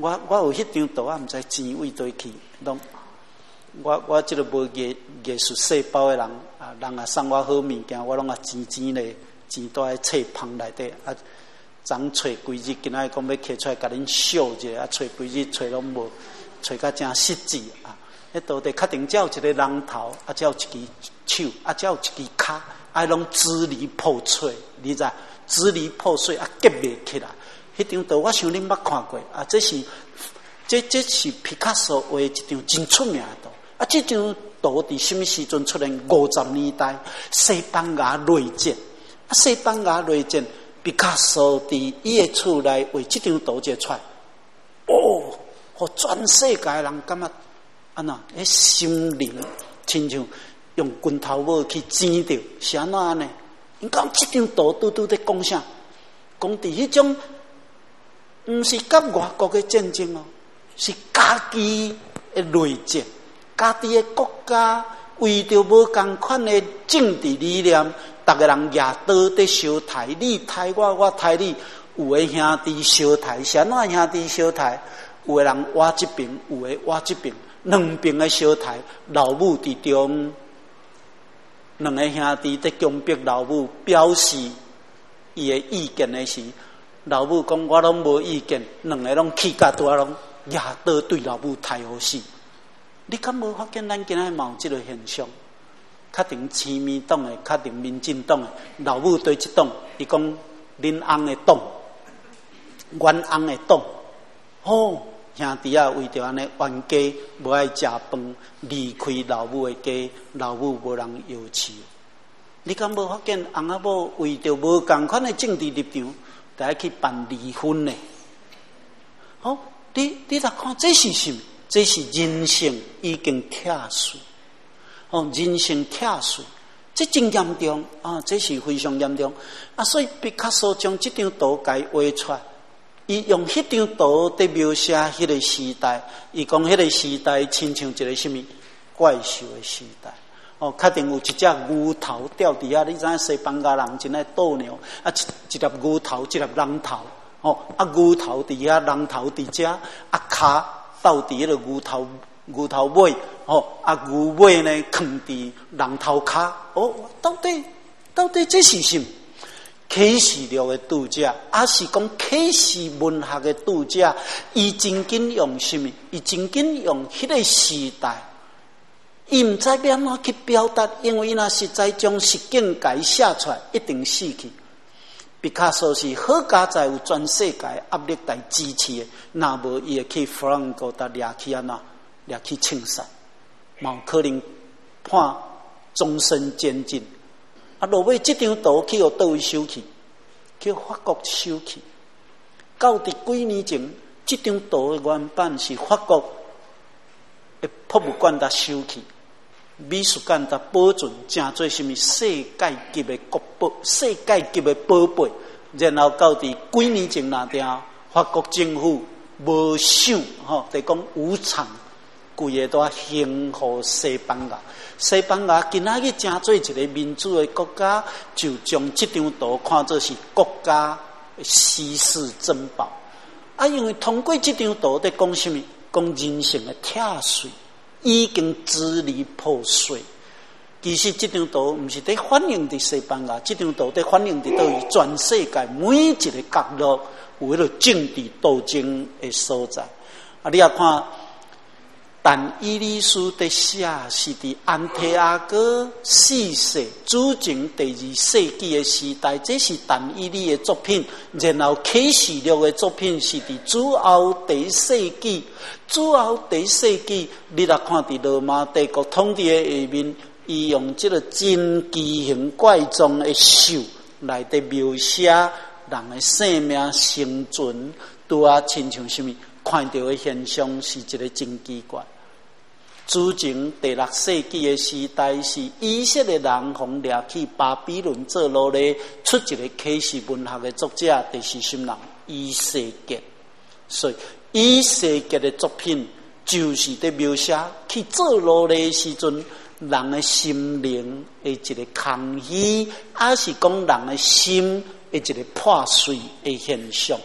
我我有迄张图，我毋知钱位倒去，拢我我即个无艺艺术细胞的人啊，人啊送我好物件，我拢啊钱钱咧，钱都喺册棚内底啊。昨找规日，今仔讲要摕出来，甲恁秀一下，啊，找规日找拢无，找甲真实际啊！迄到底确定只有一个人头，啊，只有一支手，啊，只有一支骹，啊，拢支离破碎，你知？支离破碎啊，结袂起来。迄张图我想恁捌看过啊，这是这这是皮卡索画一张真出名的图。啊，这张图伫什么时阵出现？五十年代西班牙内战，啊，西班牙内战。毕卡索伫伊诶厝内画即张图就出来，哦，互全世界人感觉安那，迄心灵亲像用拳头母去剪着，是安怎安尼？因讲即张图拄拄伫讲啥？讲伫迄种，毋是甲外国诶战争哦，是家己诶内战，家己诶国家为着无共款诶政治理念。逐个人举刀伫烧台，你台我，我台你。有诶兄弟烧台，是安怎兄弟烧台？有诶人挖一边，有诶挖一边，两边诶烧台。老母伫中，两个兄弟伫强迫老母表示伊诶意见诶时，老母讲我拢无意见，两个拢气甲大拢举刀对老母刣好死。你敢无发现咱今仔嘛有即个现象？确定亲民党的，确定民进党的，老母对即党，伊讲恁翁的党，阮翁的党，哦，兄弟啊，为着安尼冤家，无爱食饭，离开老母的家，老母无人摇饲。你敢无发现翁仔某为着无共款的政治立场，就爱去办离婚呢？好、哦，你你来看这是什么？这是人性已经拆碎。哦，人生拆碎，这真严重啊！这是非常严重啊！所以毕卡索将这张图改画出来，伊用迄张图在描写迄个时代，伊讲迄个时代亲像一个什么怪兽的时代。哦，确定有一只牛头吊伫遐，你知影西班牙人真爱斗牛啊！一一粒牛头，一粒人头，哦，啊牛头伫遐，人头伫遮，啊骹斗伫迄个牛头。牛头尾，哦，啊牛尾呢，藏伫人头骹，哦，到底到底这是什么？启示录的读者，还是讲启示文学的读者？伊真紧用什么？伊真紧用迄个时代，伊毋知要安怎去表达，因为伊若实在将实境改写出来，一定死去。毕卡索是好佳在有全世界压力来支持的，若无伊会去弗朗哥达掠去安怎？掠去枪杀，嘛有可能判终身监禁。啊，落尾这张图去互倒位收去？去法国收去。到伫几年前，这张图的原版是法国的博物馆达收去，美术馆达保存，成做什么世界级的国宝、世界级的宝贝。然后到伫几年前那定法国政府无想吼，就讲无偿。规个都幸福西班牙，西班牙今仔日正做一个民主的国家，就将这张图看作是国家的稀世珍宝。啊，因为通过这张图在讲什么？讲人性的拆碎，已经支离破碎。其实这张图不是在反映在西班牙，这张图在反映在到于全世界每一个角落有迄个政治斗争的所在。啊，你也看。但伊利斯的写是伫安提阿哥四世主前第二世纪的时代，这是但伊利的作品。然后启示录的作品是伫主后第一世纪，主后第一世纪，你来看伫罗马帝国统治的下面，伊用这个真奇形怪状的兽来伫描写人的生命生存，拄啊亲像什么？看到的现象是一个真奇怪。主前第六世纪的时代，是以色列人从掠去巴比伦做奴隶，出一个启示文学的作者，就是什么人？以西结。所以以西结的作品就是在描写去做奴隶的时阵，人的心灵的一个空虚，还是讲人的心的一个破碎的现象。啊，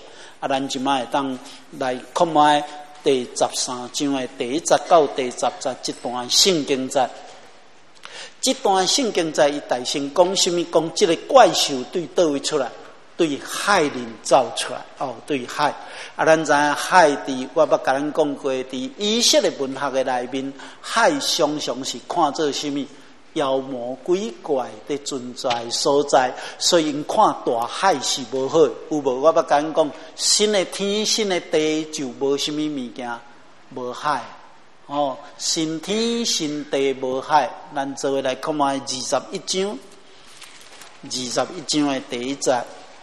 啊，咱即摆会当来看卖第十三章的第一节到第十节这段圣经节。这段圣经节伊大先讲什么？讲这个怪兽对倒位出来？对海人走出来哦，对海啊，咱知影海伫我捌甲咱讲过，伫以色列文学的内面，海常常是看做什么妖魔鬼怪的存在所在，所以因看大海是无好。有无？我捌甲咱讲，新的天、新的地就无什么物件，无海哦，新天新地无海。咱做伙来看卖二十一章，二十一章的第一节。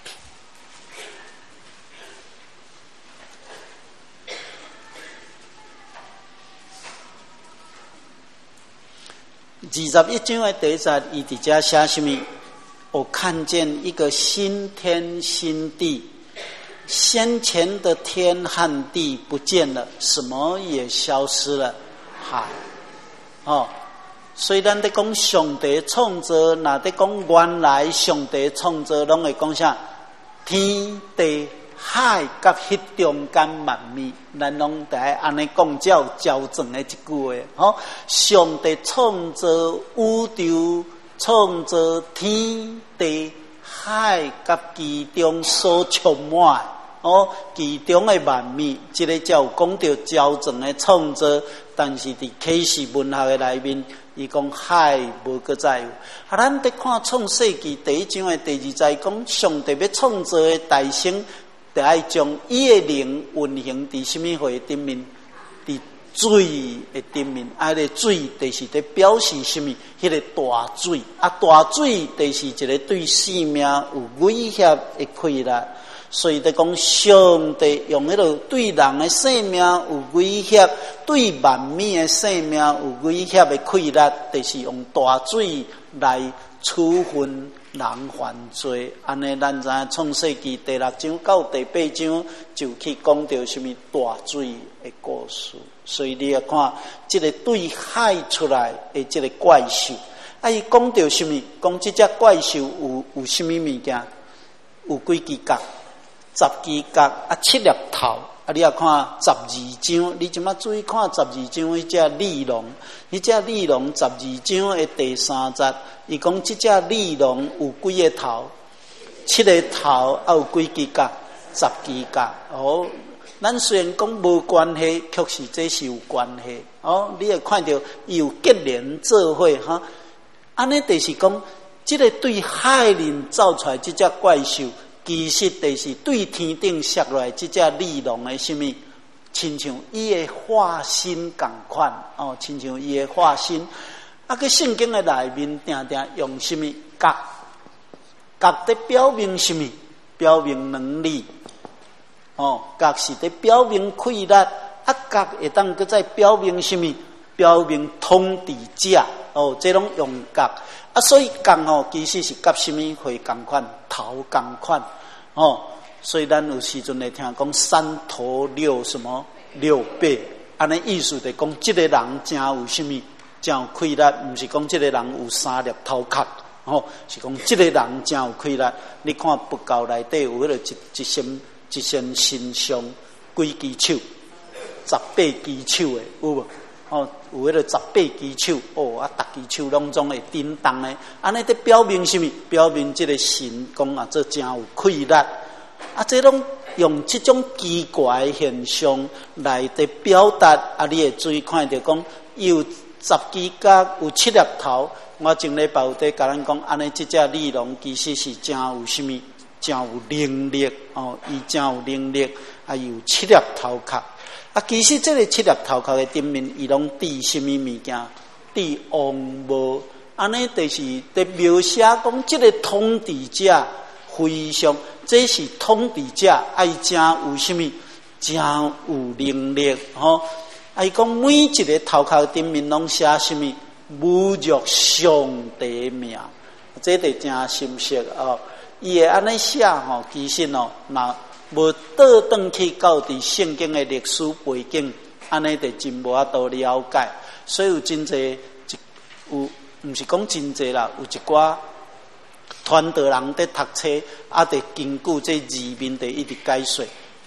二十一章的第一节，伊伫遮写什么？我看见一个新天新地，先前的天和地不见了，什么也消失了。海，哦，虽然在讲上帝创造，那在讲原来上帝创造，拢会讲啥？天地海甲迄中间万物，咱拢得安尼讲，才有交正的一句话。吼，上帝创造宇宙，创造天地海甲其中所充满，哦，其中的万物，这个才有讲到交正的创造。但是伫启示文学的内面，伊讲海无搁再有。啊，咱伫看创世纪第一章的第二节，讲上帝要创造的大星。得爱将伊的灵运行伫什么会顶面？伫水的顶面，啊，个水就是在表示什么？迄个大水，啊，大水就是一个对生命有威胁的溃烂。所以，在讲上帝用迄个对人的生命有威胁，对万物的生命有威胁的溃烂，就是用大水来处分人犯罪。安尼，咱知影创世纪第六章到第八章就去讲到什么大水的故事。所以你要看这个对海出来的这个怪兽，啊，伊讲到什么？讲这只怪兽有有什么物件？有几支角？十支角啊，七粒头。啊，你要看十二章，你即马注意看十二章迄只利龙，迄只利龙十二章的第三节，伊讲即只利龙有几个头？七个头，啊有几支角？十支角。哦，咱虽然讲无关系，确实这是有关系。哦，你会看到伊有结连做伙哈。安尼就是讲，即个对海人造出来即只怪兽。其实就是对天顶射落来这只利龙的什么，亲像伊的化身同款哦，亲像伊的化身。啊，个圣经的内面定定用什么角？角在表明什么？表明能力。哦，角是在表明溃烂。啊，角会当搁再表明什么？表明统治者。哦，这种用角。啊，所以角哦，其实是甲什么会同款？头同款哦，所以咱有时阵会听讲三头六什么六臂，安尼意思就是讲，这个人真有什么，真有气力，不是讲这个人有三粒头壳，哦，是讲这个人真有气力。你看佛教内底有迄个一一身一身身上几支手，十八支手的有无？哦，有迄个十八支手，哦，啊，逐支手拢总会叮当的，安尼在表明什么？表明这个神讲啊，这真有气力。啊，这拢用这种奇怪的现象来在表达。啊，你会注意看到讲，有十支角，有七粒头。我前礼拜有在甲咱讲，安尼这只利龙其实是真有什么？真有能力哦，伊真有能力，啊，有七粒头壳。啊，其实这个七粒头壳的顶面，伊拢滴什么物件？滴王帽。安尼就是在描写讲，这个统治者非常，这是统治者爱真有什么？真有能力吼。啊，伊讲每一个头壳顶面拢写什么？侮辱上帝名，这就真深刻哦。伊会安尼写吼，其实哦，那。无倒转去到伫圣经的历史背景，安尼就真无法度了解。所以有真侪，有毋是讲真侪啦，有一寡传道人伫读册，啊，得根据这字面地一直解说。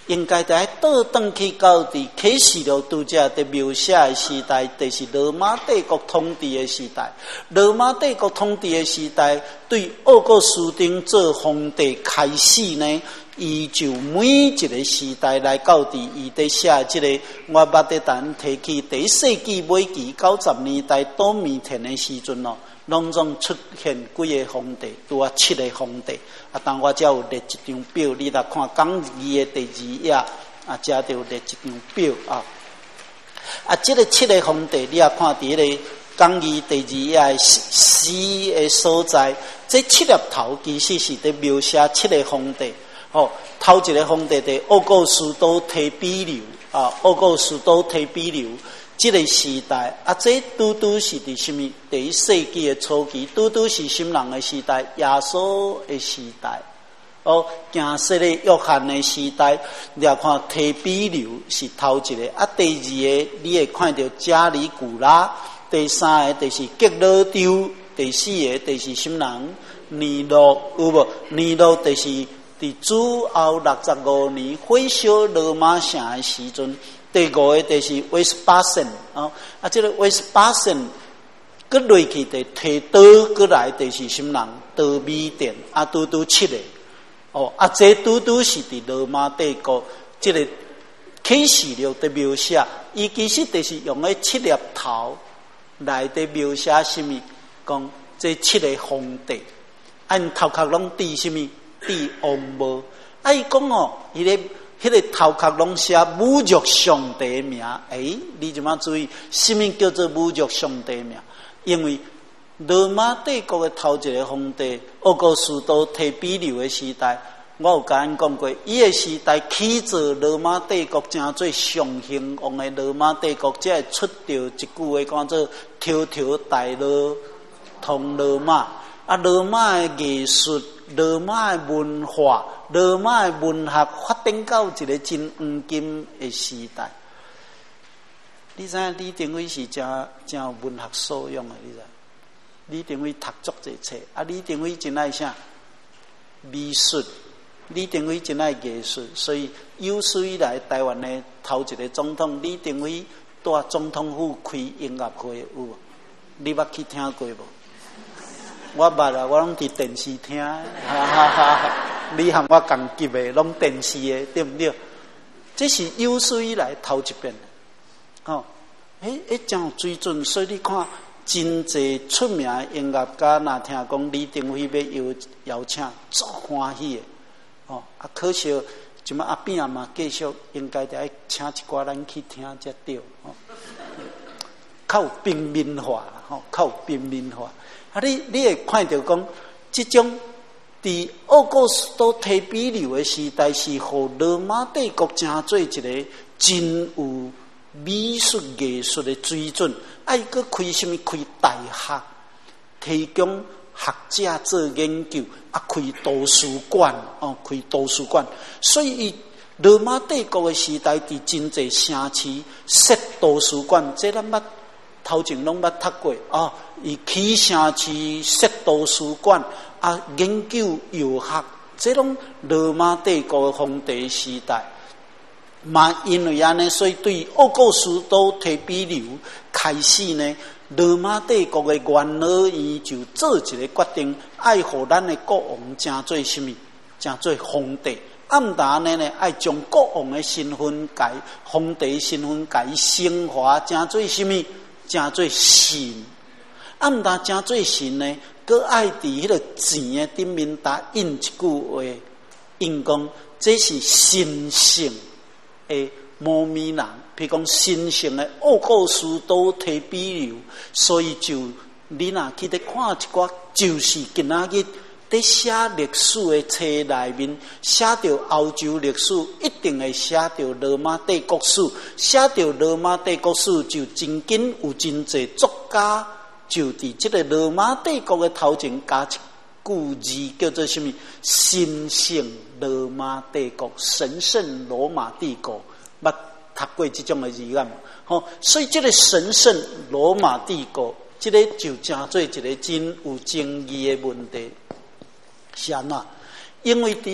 应该在倒转去到伫启示录拄则伫描写的时代，就是罗马帝国统治的时代。罗马帝国统治的时代，对奥古斯丁做皇帝开始呢，伊就每一个时代来到伫伊伫写即个，我捌伫等提起第一世纪尾期九十年代多米田的时阵咯。拢总出现几个皇帝，拄啊七个皇帝。啊，当我才有列一张表，你来看讲义的第二页，啊，才就列一张表啊。啊，这个七个皇帝，你啊看伫迄个讲义第二页的诗的所在，这七粒头其实是伫描写七个皇帝。哦，头一个皇帝伫奥古斯都提比留啊，奥古斯都提比留。这个时代啊，这拄拄是伫什么？第一世纪的初期，拄拄是什么人的时代？耶稣的时代。哦，行色的约翰的时代。你看提比留是头一个，啊，第二个你会看到加里古拉，第三个就是吉罗丢，第四个就是什么人？尼禄有无？尼禄就是伫主后六十五年火烧罗马城的时阵。第五个就是威斯巴森啊，啊，这个威斯巴森，搁落去的提多，搁来就是什么人？多米甸啊，拄拄七个哦，啊，这拄拄是伫罗马帝国这个启示录的描写，伊其实就是用个七粒头来的描写什么？讲这七个皇帝，按头壳拢滴什么？滴王帽。啊，伊讲哦，伊咧。迄个头壳拢写侮辱上帝的名，诶、欸，你怎么注意？什么叫做侮辱上帝的名？因为罗马帝国的头一个皇帝奥古斯都提比留的时代，我有甲恁讲过，伊个时代起做罗马帝国真做上兴旺的罗马帝国，才会出着一句话，讲做条条大路通罗马。啊，罗马的艺术。罗马的文化，罗马的文学发展到一个真黄金的时代。你知影李登辉是真真有文学素养的，你知？李登辉读足这册，啊，李登辉真爱啥？美术，李登辉真爱艺术，所以有史以来台湾的头一个总统李登辉在总统府开音乐会有无？你捌去听过无？我捌啦，我拢伫电视听，哈哈哈！你和我共级的，拢电视的，对不对？这是有史以来头一遍的，哦，诶诶，真有水准。所以你看，真济出名的音乐家，若听讲李登辉要邀邀请，足欢喜的，哦，啊，可惜即马阿扁啊嘛，继续应该得请一寡人去听才对，哦，较有平民化，吼，较有平民化。啊，你你会看到讲，这种伫奥古斯都提比留的时代，是互罗马帝国真做一个真有美术艺术的水准。爱搁开什么？开大学，提供学者做研究，啊，开图书馆，哦，开图书馆。所以，伊罗马帝国的时代，伫真济城市设图书馆，这咱捌。头前拢捌读过啊，伊起城市设图书馆啊，研究药学，这拢罗马帝国的皇帝时代。嘛，因为安尼，所以对奥古斯都提比留开始呢，罗马帝国的元老院就做一个决定，爱互咱的国王真做什么？真做皇帝。啊，毋但安尼呢，爱将国王的身份改，皇帝的身份改升华，真做什么？真做神，啊，毋但真做神呢，佮爱伫迄个钱的顶面搭印一句话，因讲这是神圣的摩米人，譬如讲神圣的奥古斯都提比留，所以就你若去咧看一寡，就是今仔日伫写历史的册内面，写到欧洲历史，一定会写到罗马帝国史。写到罗马帝国史，就真紧有真济作家，就伫即个罗马帝国的头前加一句字，叫做什么？神圣罗马帝国，神圣罗马帝国。捌读过即种的字眼，吼、哦，所以即个神圣罗马帝国，即、这个就真做一个真有争议的问题。是安怎？因为伫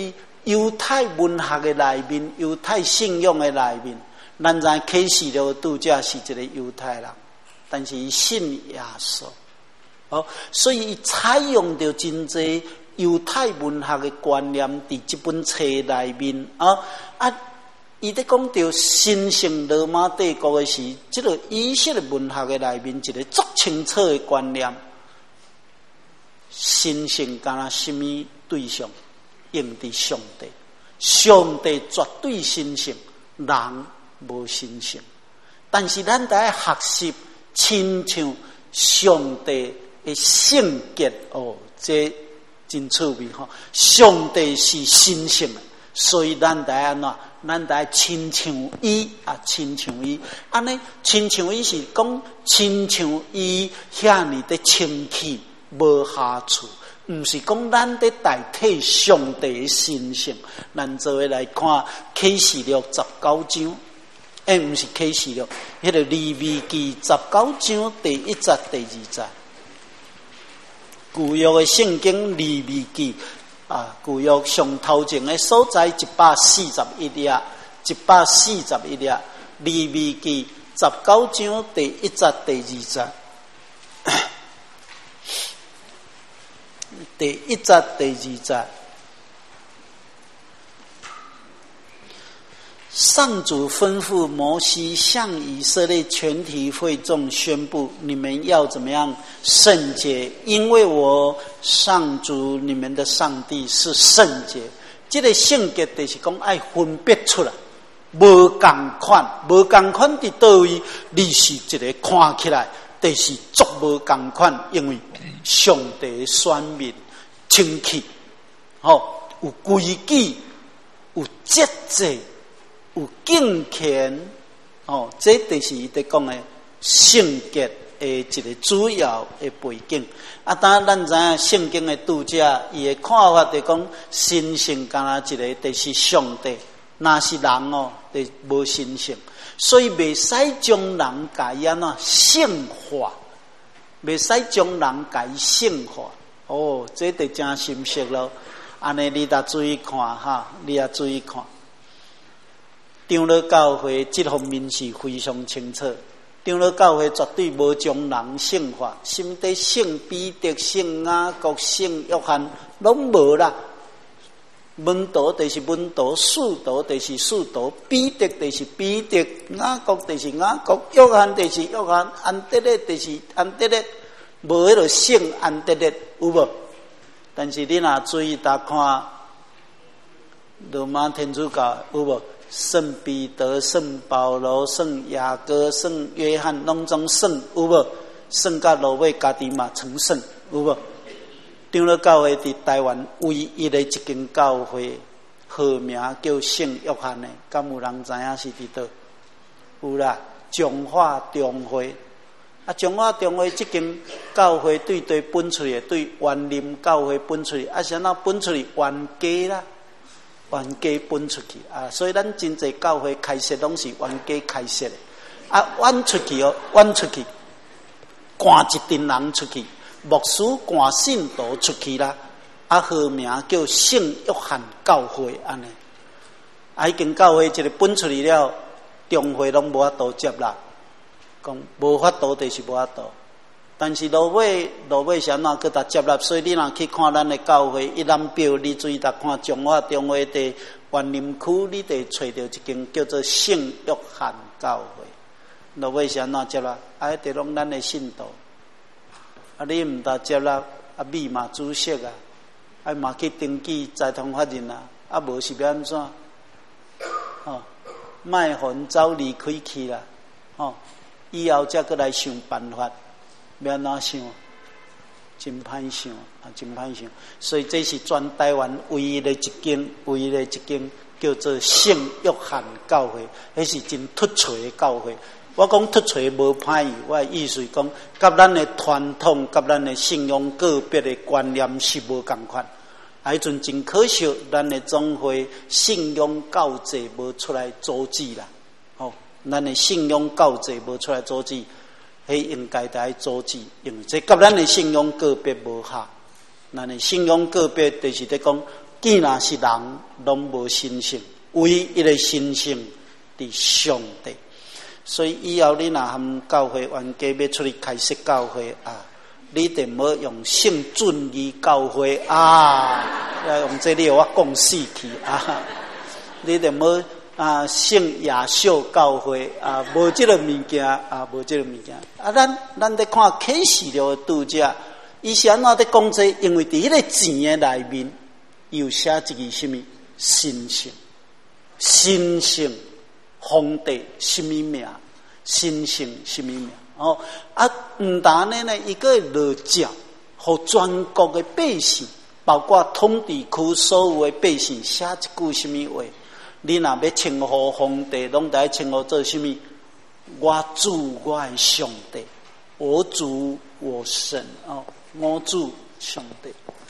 犹太文学的内面，犹太信仰的内面，咱知启示录拄则是一个犹太人，但是伊信耶稣，哦，所以伊采用着真济犹太文学的观念伫这本册内面啊啊！伊在讲到神圣罗马帝国的时，这个以色列文学的内面一个足清楚的观念：神圣敢若什么对象？用伫上帝，上帝绝对神圣，人无神圣。但是咱得学习亲像上帝的圣洁哦，这。真趣味吼！上帝是神圣的，所以咱得安怎？咱得亲像伊啊，亲像伊。安尼亲像伊是讲亲像伊遐尼的清气无下处，毋是讲咱得代替上帝的神圣。咱做伙来看启示录十九章，诶，毋是启示录，迄个利未记十九章第一节、第二节。旧约的圣经利未记啊，旧约上头前的所在一百四十一页，一百四十一页，利未记十九章第一节、第二节，第一节、第二节。上主吩咐摩西向以色列全体会众宣布：你们要怎么样圣洁？因为我上主你们的上帝是圣洁。这个圣洁就是讲爱分别出来，无同款，无同款伫倒位，你是一个看起来，但是足无同款，因为上帝的选民清气，吼、哦、有规矩，有节制。有敬虔哦，这就是伊在讲的圣洁的一个主要的背景。啊，当然咱知影圣经的读者，伊的看法就讲神圣敢若一个，就是上帝。若是人哦，就无神圣，所以袂使将人家安怎圣化，袂使将人家圣化。哦，这就真深刻咯。安尼你得注意看哈，你也注意看。长老教会这方面是非常清楚，长老教会绝对无将人圣化，什么的圣彼得、圣雅各、圣约翰拢无啦。门徒就是门徒，使徒就是使徒，彼得就是彼得，雅各就是雅各，约翰就是约翰，安德烈就是安德烈，无迄个圣安德烈有无？但是你若注意搭看罗马天主教有无？圣彼得、圣保罗、圣雅各、圣约翰，拢总圣有无？圣甲落尾家己嘛成圣有无？长老教会伫台湾唯一的一间教会，号名叫圣约翰的，敢有人知影是伫倒？有啦，彰化中会。啊，彰化中会这间教会对对分出去，对园林教会分出去，啊，是哪分出去？冤家啦。冤家分出去啊，所以咱真济教会开设拢是冤家开设的啊，冤出去哦，冤出去，赶一群人出去，牧师赶信徒出去啦，啊，号名叫圣约翰教会安尼，啊，迄间教会一个分出去了，中会拢无法度接纳，讲无法度就是无法度。但是落尾落尾是安怎搁搭接纳？所以你若去看咱的教会一览表，你注意搭看彰化中华的园林区，你得找到一间叫做圣约翰教会。落尾是安怎接纳？啊，迄地拢咱的信徒。啊，你毋搭接纳，啊，密码主席啊，啊嘛去登记财团法人啊，啊无是要安怎？哦，卖魂走离开去啦，哦，以后才搁来想办法。要安怎想？真歹想啊，真歹想。所以这是全台湾唯一的一间，唯一的一间叫做圣约翰教会，迄是真突出的教会。我讲突出无歹意，我的意思是讲，甲咱的传统、甲咱的信仰个别的观念是无共款。啊，迄阵真可惜，咱的总会信仰教制无出来阻止啦。哦，咱的信仰教制无出来阻止。迄应该在阻止，因为这甲咱的信仰个别无合。咱的信仰个别就是在讲既然是人，拢无神性，唯一的神性伫上帝。所以以后你若含教会冤家要出去开设教会啊，你得要用圣准义教会啊，要用这里我讲死去啊，你得要啊圣亚秀教会啊，无这个物件啊，无这个物件啊，咱咱在看启示录的读者，伊是安怎在讲这？因为伫迄个钱的内面有写一个什么神性，神性。皇帝什么名？神性什么名？哦啊，唔但呢呢，一个落脚，和全国的百姓，包括统地区所有的百姓，写一句什么话？你若要称呼皇帝，拢得称呼做什么？我主我的上帝，我主我神哦，我主上帝。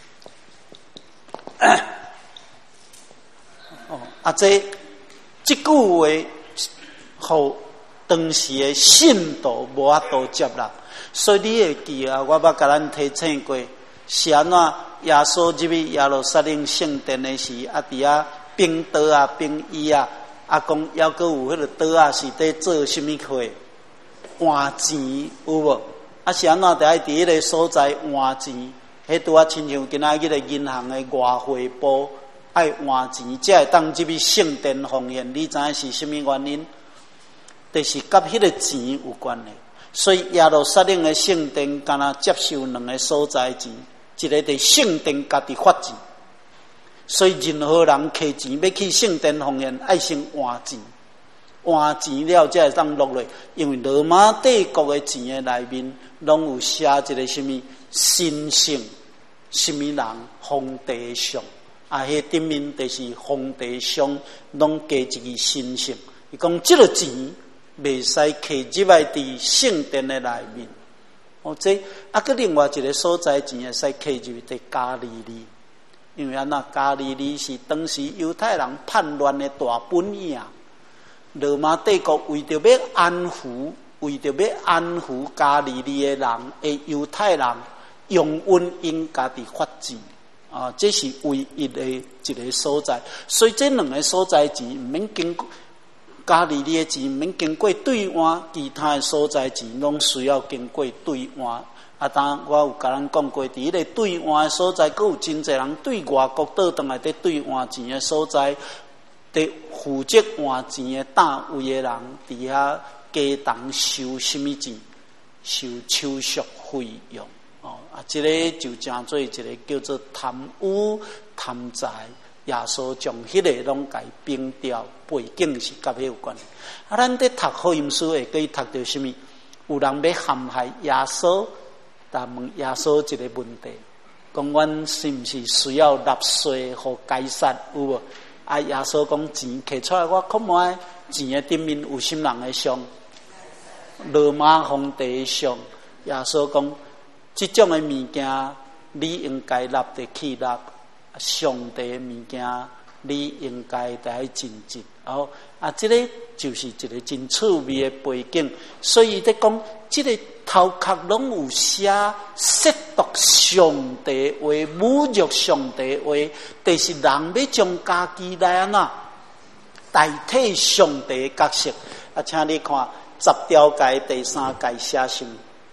哦啊，这这句话。互当时的信徒无法度接纳，所以你会记啊，我捌甲咱提醒过，是安怎耶稣入去耶路撒冷圣殿的时，啊，伫啊冰刀啊、冰衣啊，啊讲还阁有迄个刀啊，是伫做什么货？换钱有无？啊是安怎？伫爱伫迄个所在换钱，迄拄啊亲像今仔日个银行的外汇部爱换钱，才会当入去圣殿奉献。你知影是什么原因？就是甲迄个钱有关的，所以耶路撒冷的圣殿敢若接受两个所在钱，一个伫圣殿家己发钱，所以任何人摕钱要去圣殿奉献，爱先换钱，换钱了才会当落来。因为罗马帝国的钱的内面，拢有写一个什么神性，什么人皇帝像，啊，迄顶面就是皇帝像，拢加一个神性。伊讲即个钱。袂使摕入来伫圣殿的内面，哦，这啊，佮另外一个所在钱会使摕入伫加利利，因为安那加利利是当时犹太人叛乱的大本营，罗马帝国为着要安抚，为着要安抚加利利的人，诶，犹太人用运因家己发钱，啊，这是唯一的一个所在，所以这两个所在钱毋免经过。加利利的钱免经过兑换，其他的所在钱拢需要经过兑换。啊，当我有甲咱讲过，伫迄个兑换的所在，阁有真侪人对外国倒转来伫兑换钱的所在，伫负责换钱的单位的人，伫遐加当收什么钱？收手续费用。哦，啊，这个就正做一个叫做贪污贪财。耶稣将迄个拢改冰掉，背景是甲迄有关。啊，咱伫读福音书会可以读到什么？有人要陷害耶稣，但问耶稣一个问题：讲阮是毋是需要纳税互该撒？有无？啊，耶稣讲钱摕出来，我看卖钱的顶面有什人的像？罗马皇帝的像。耶稣讲，即种的物件，你应该纳得起纳。上帝的物件，你应该得真真哦。啊，这个就是一个真趣味的背景。所以在讲，这个头壳拢有写亵渎上帝话、侮辱上帝话，但是人要将家己来安那代替上帝的角色。啊，请你看十条诫第三诫写什么？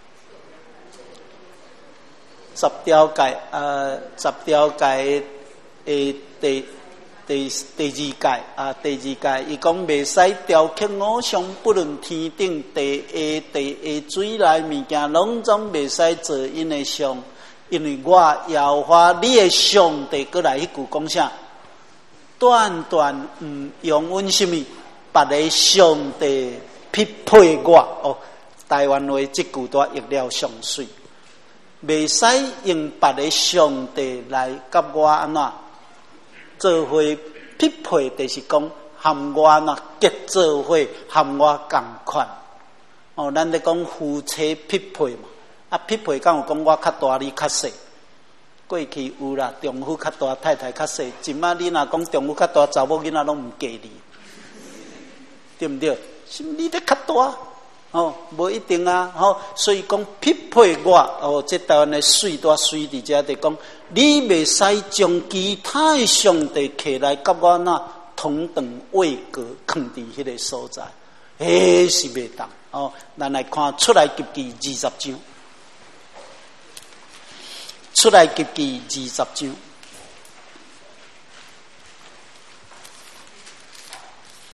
十条诫，呃，十条诫诶，第第第二诫啊，第二诫，伊讲袂使雕刻偶像，不论天顶、地下、地下水内物件，拢总袂使做因的像，因为我耶和华你的上帝过来迄句讲啥？断断毋用阮什么别个上帝匹配我哦。台湾话即句都译了上水。袂使用别个上帝来甲我安怎做伙匹配，就是讲含我那结做伙，含我共款。哦，咱咧讲夫妻匹配嘛，啊匹配敢有讲我较大你较细？过去有啦，丈夫较大，太太较细。即摆你若讲丈夫较大，查某囡仔拢毋嫁你，对毋对？是你咧较大？ 哦，无一定啊，吼、哦，所以讲匹配我哦，这台湾的水大水伫遮就讲，你袂使将其他的上帝摕来甲我那同等位格放伫迄个所在，迄是袂当哦。咱来看出来及记二十章，出来及记二十章。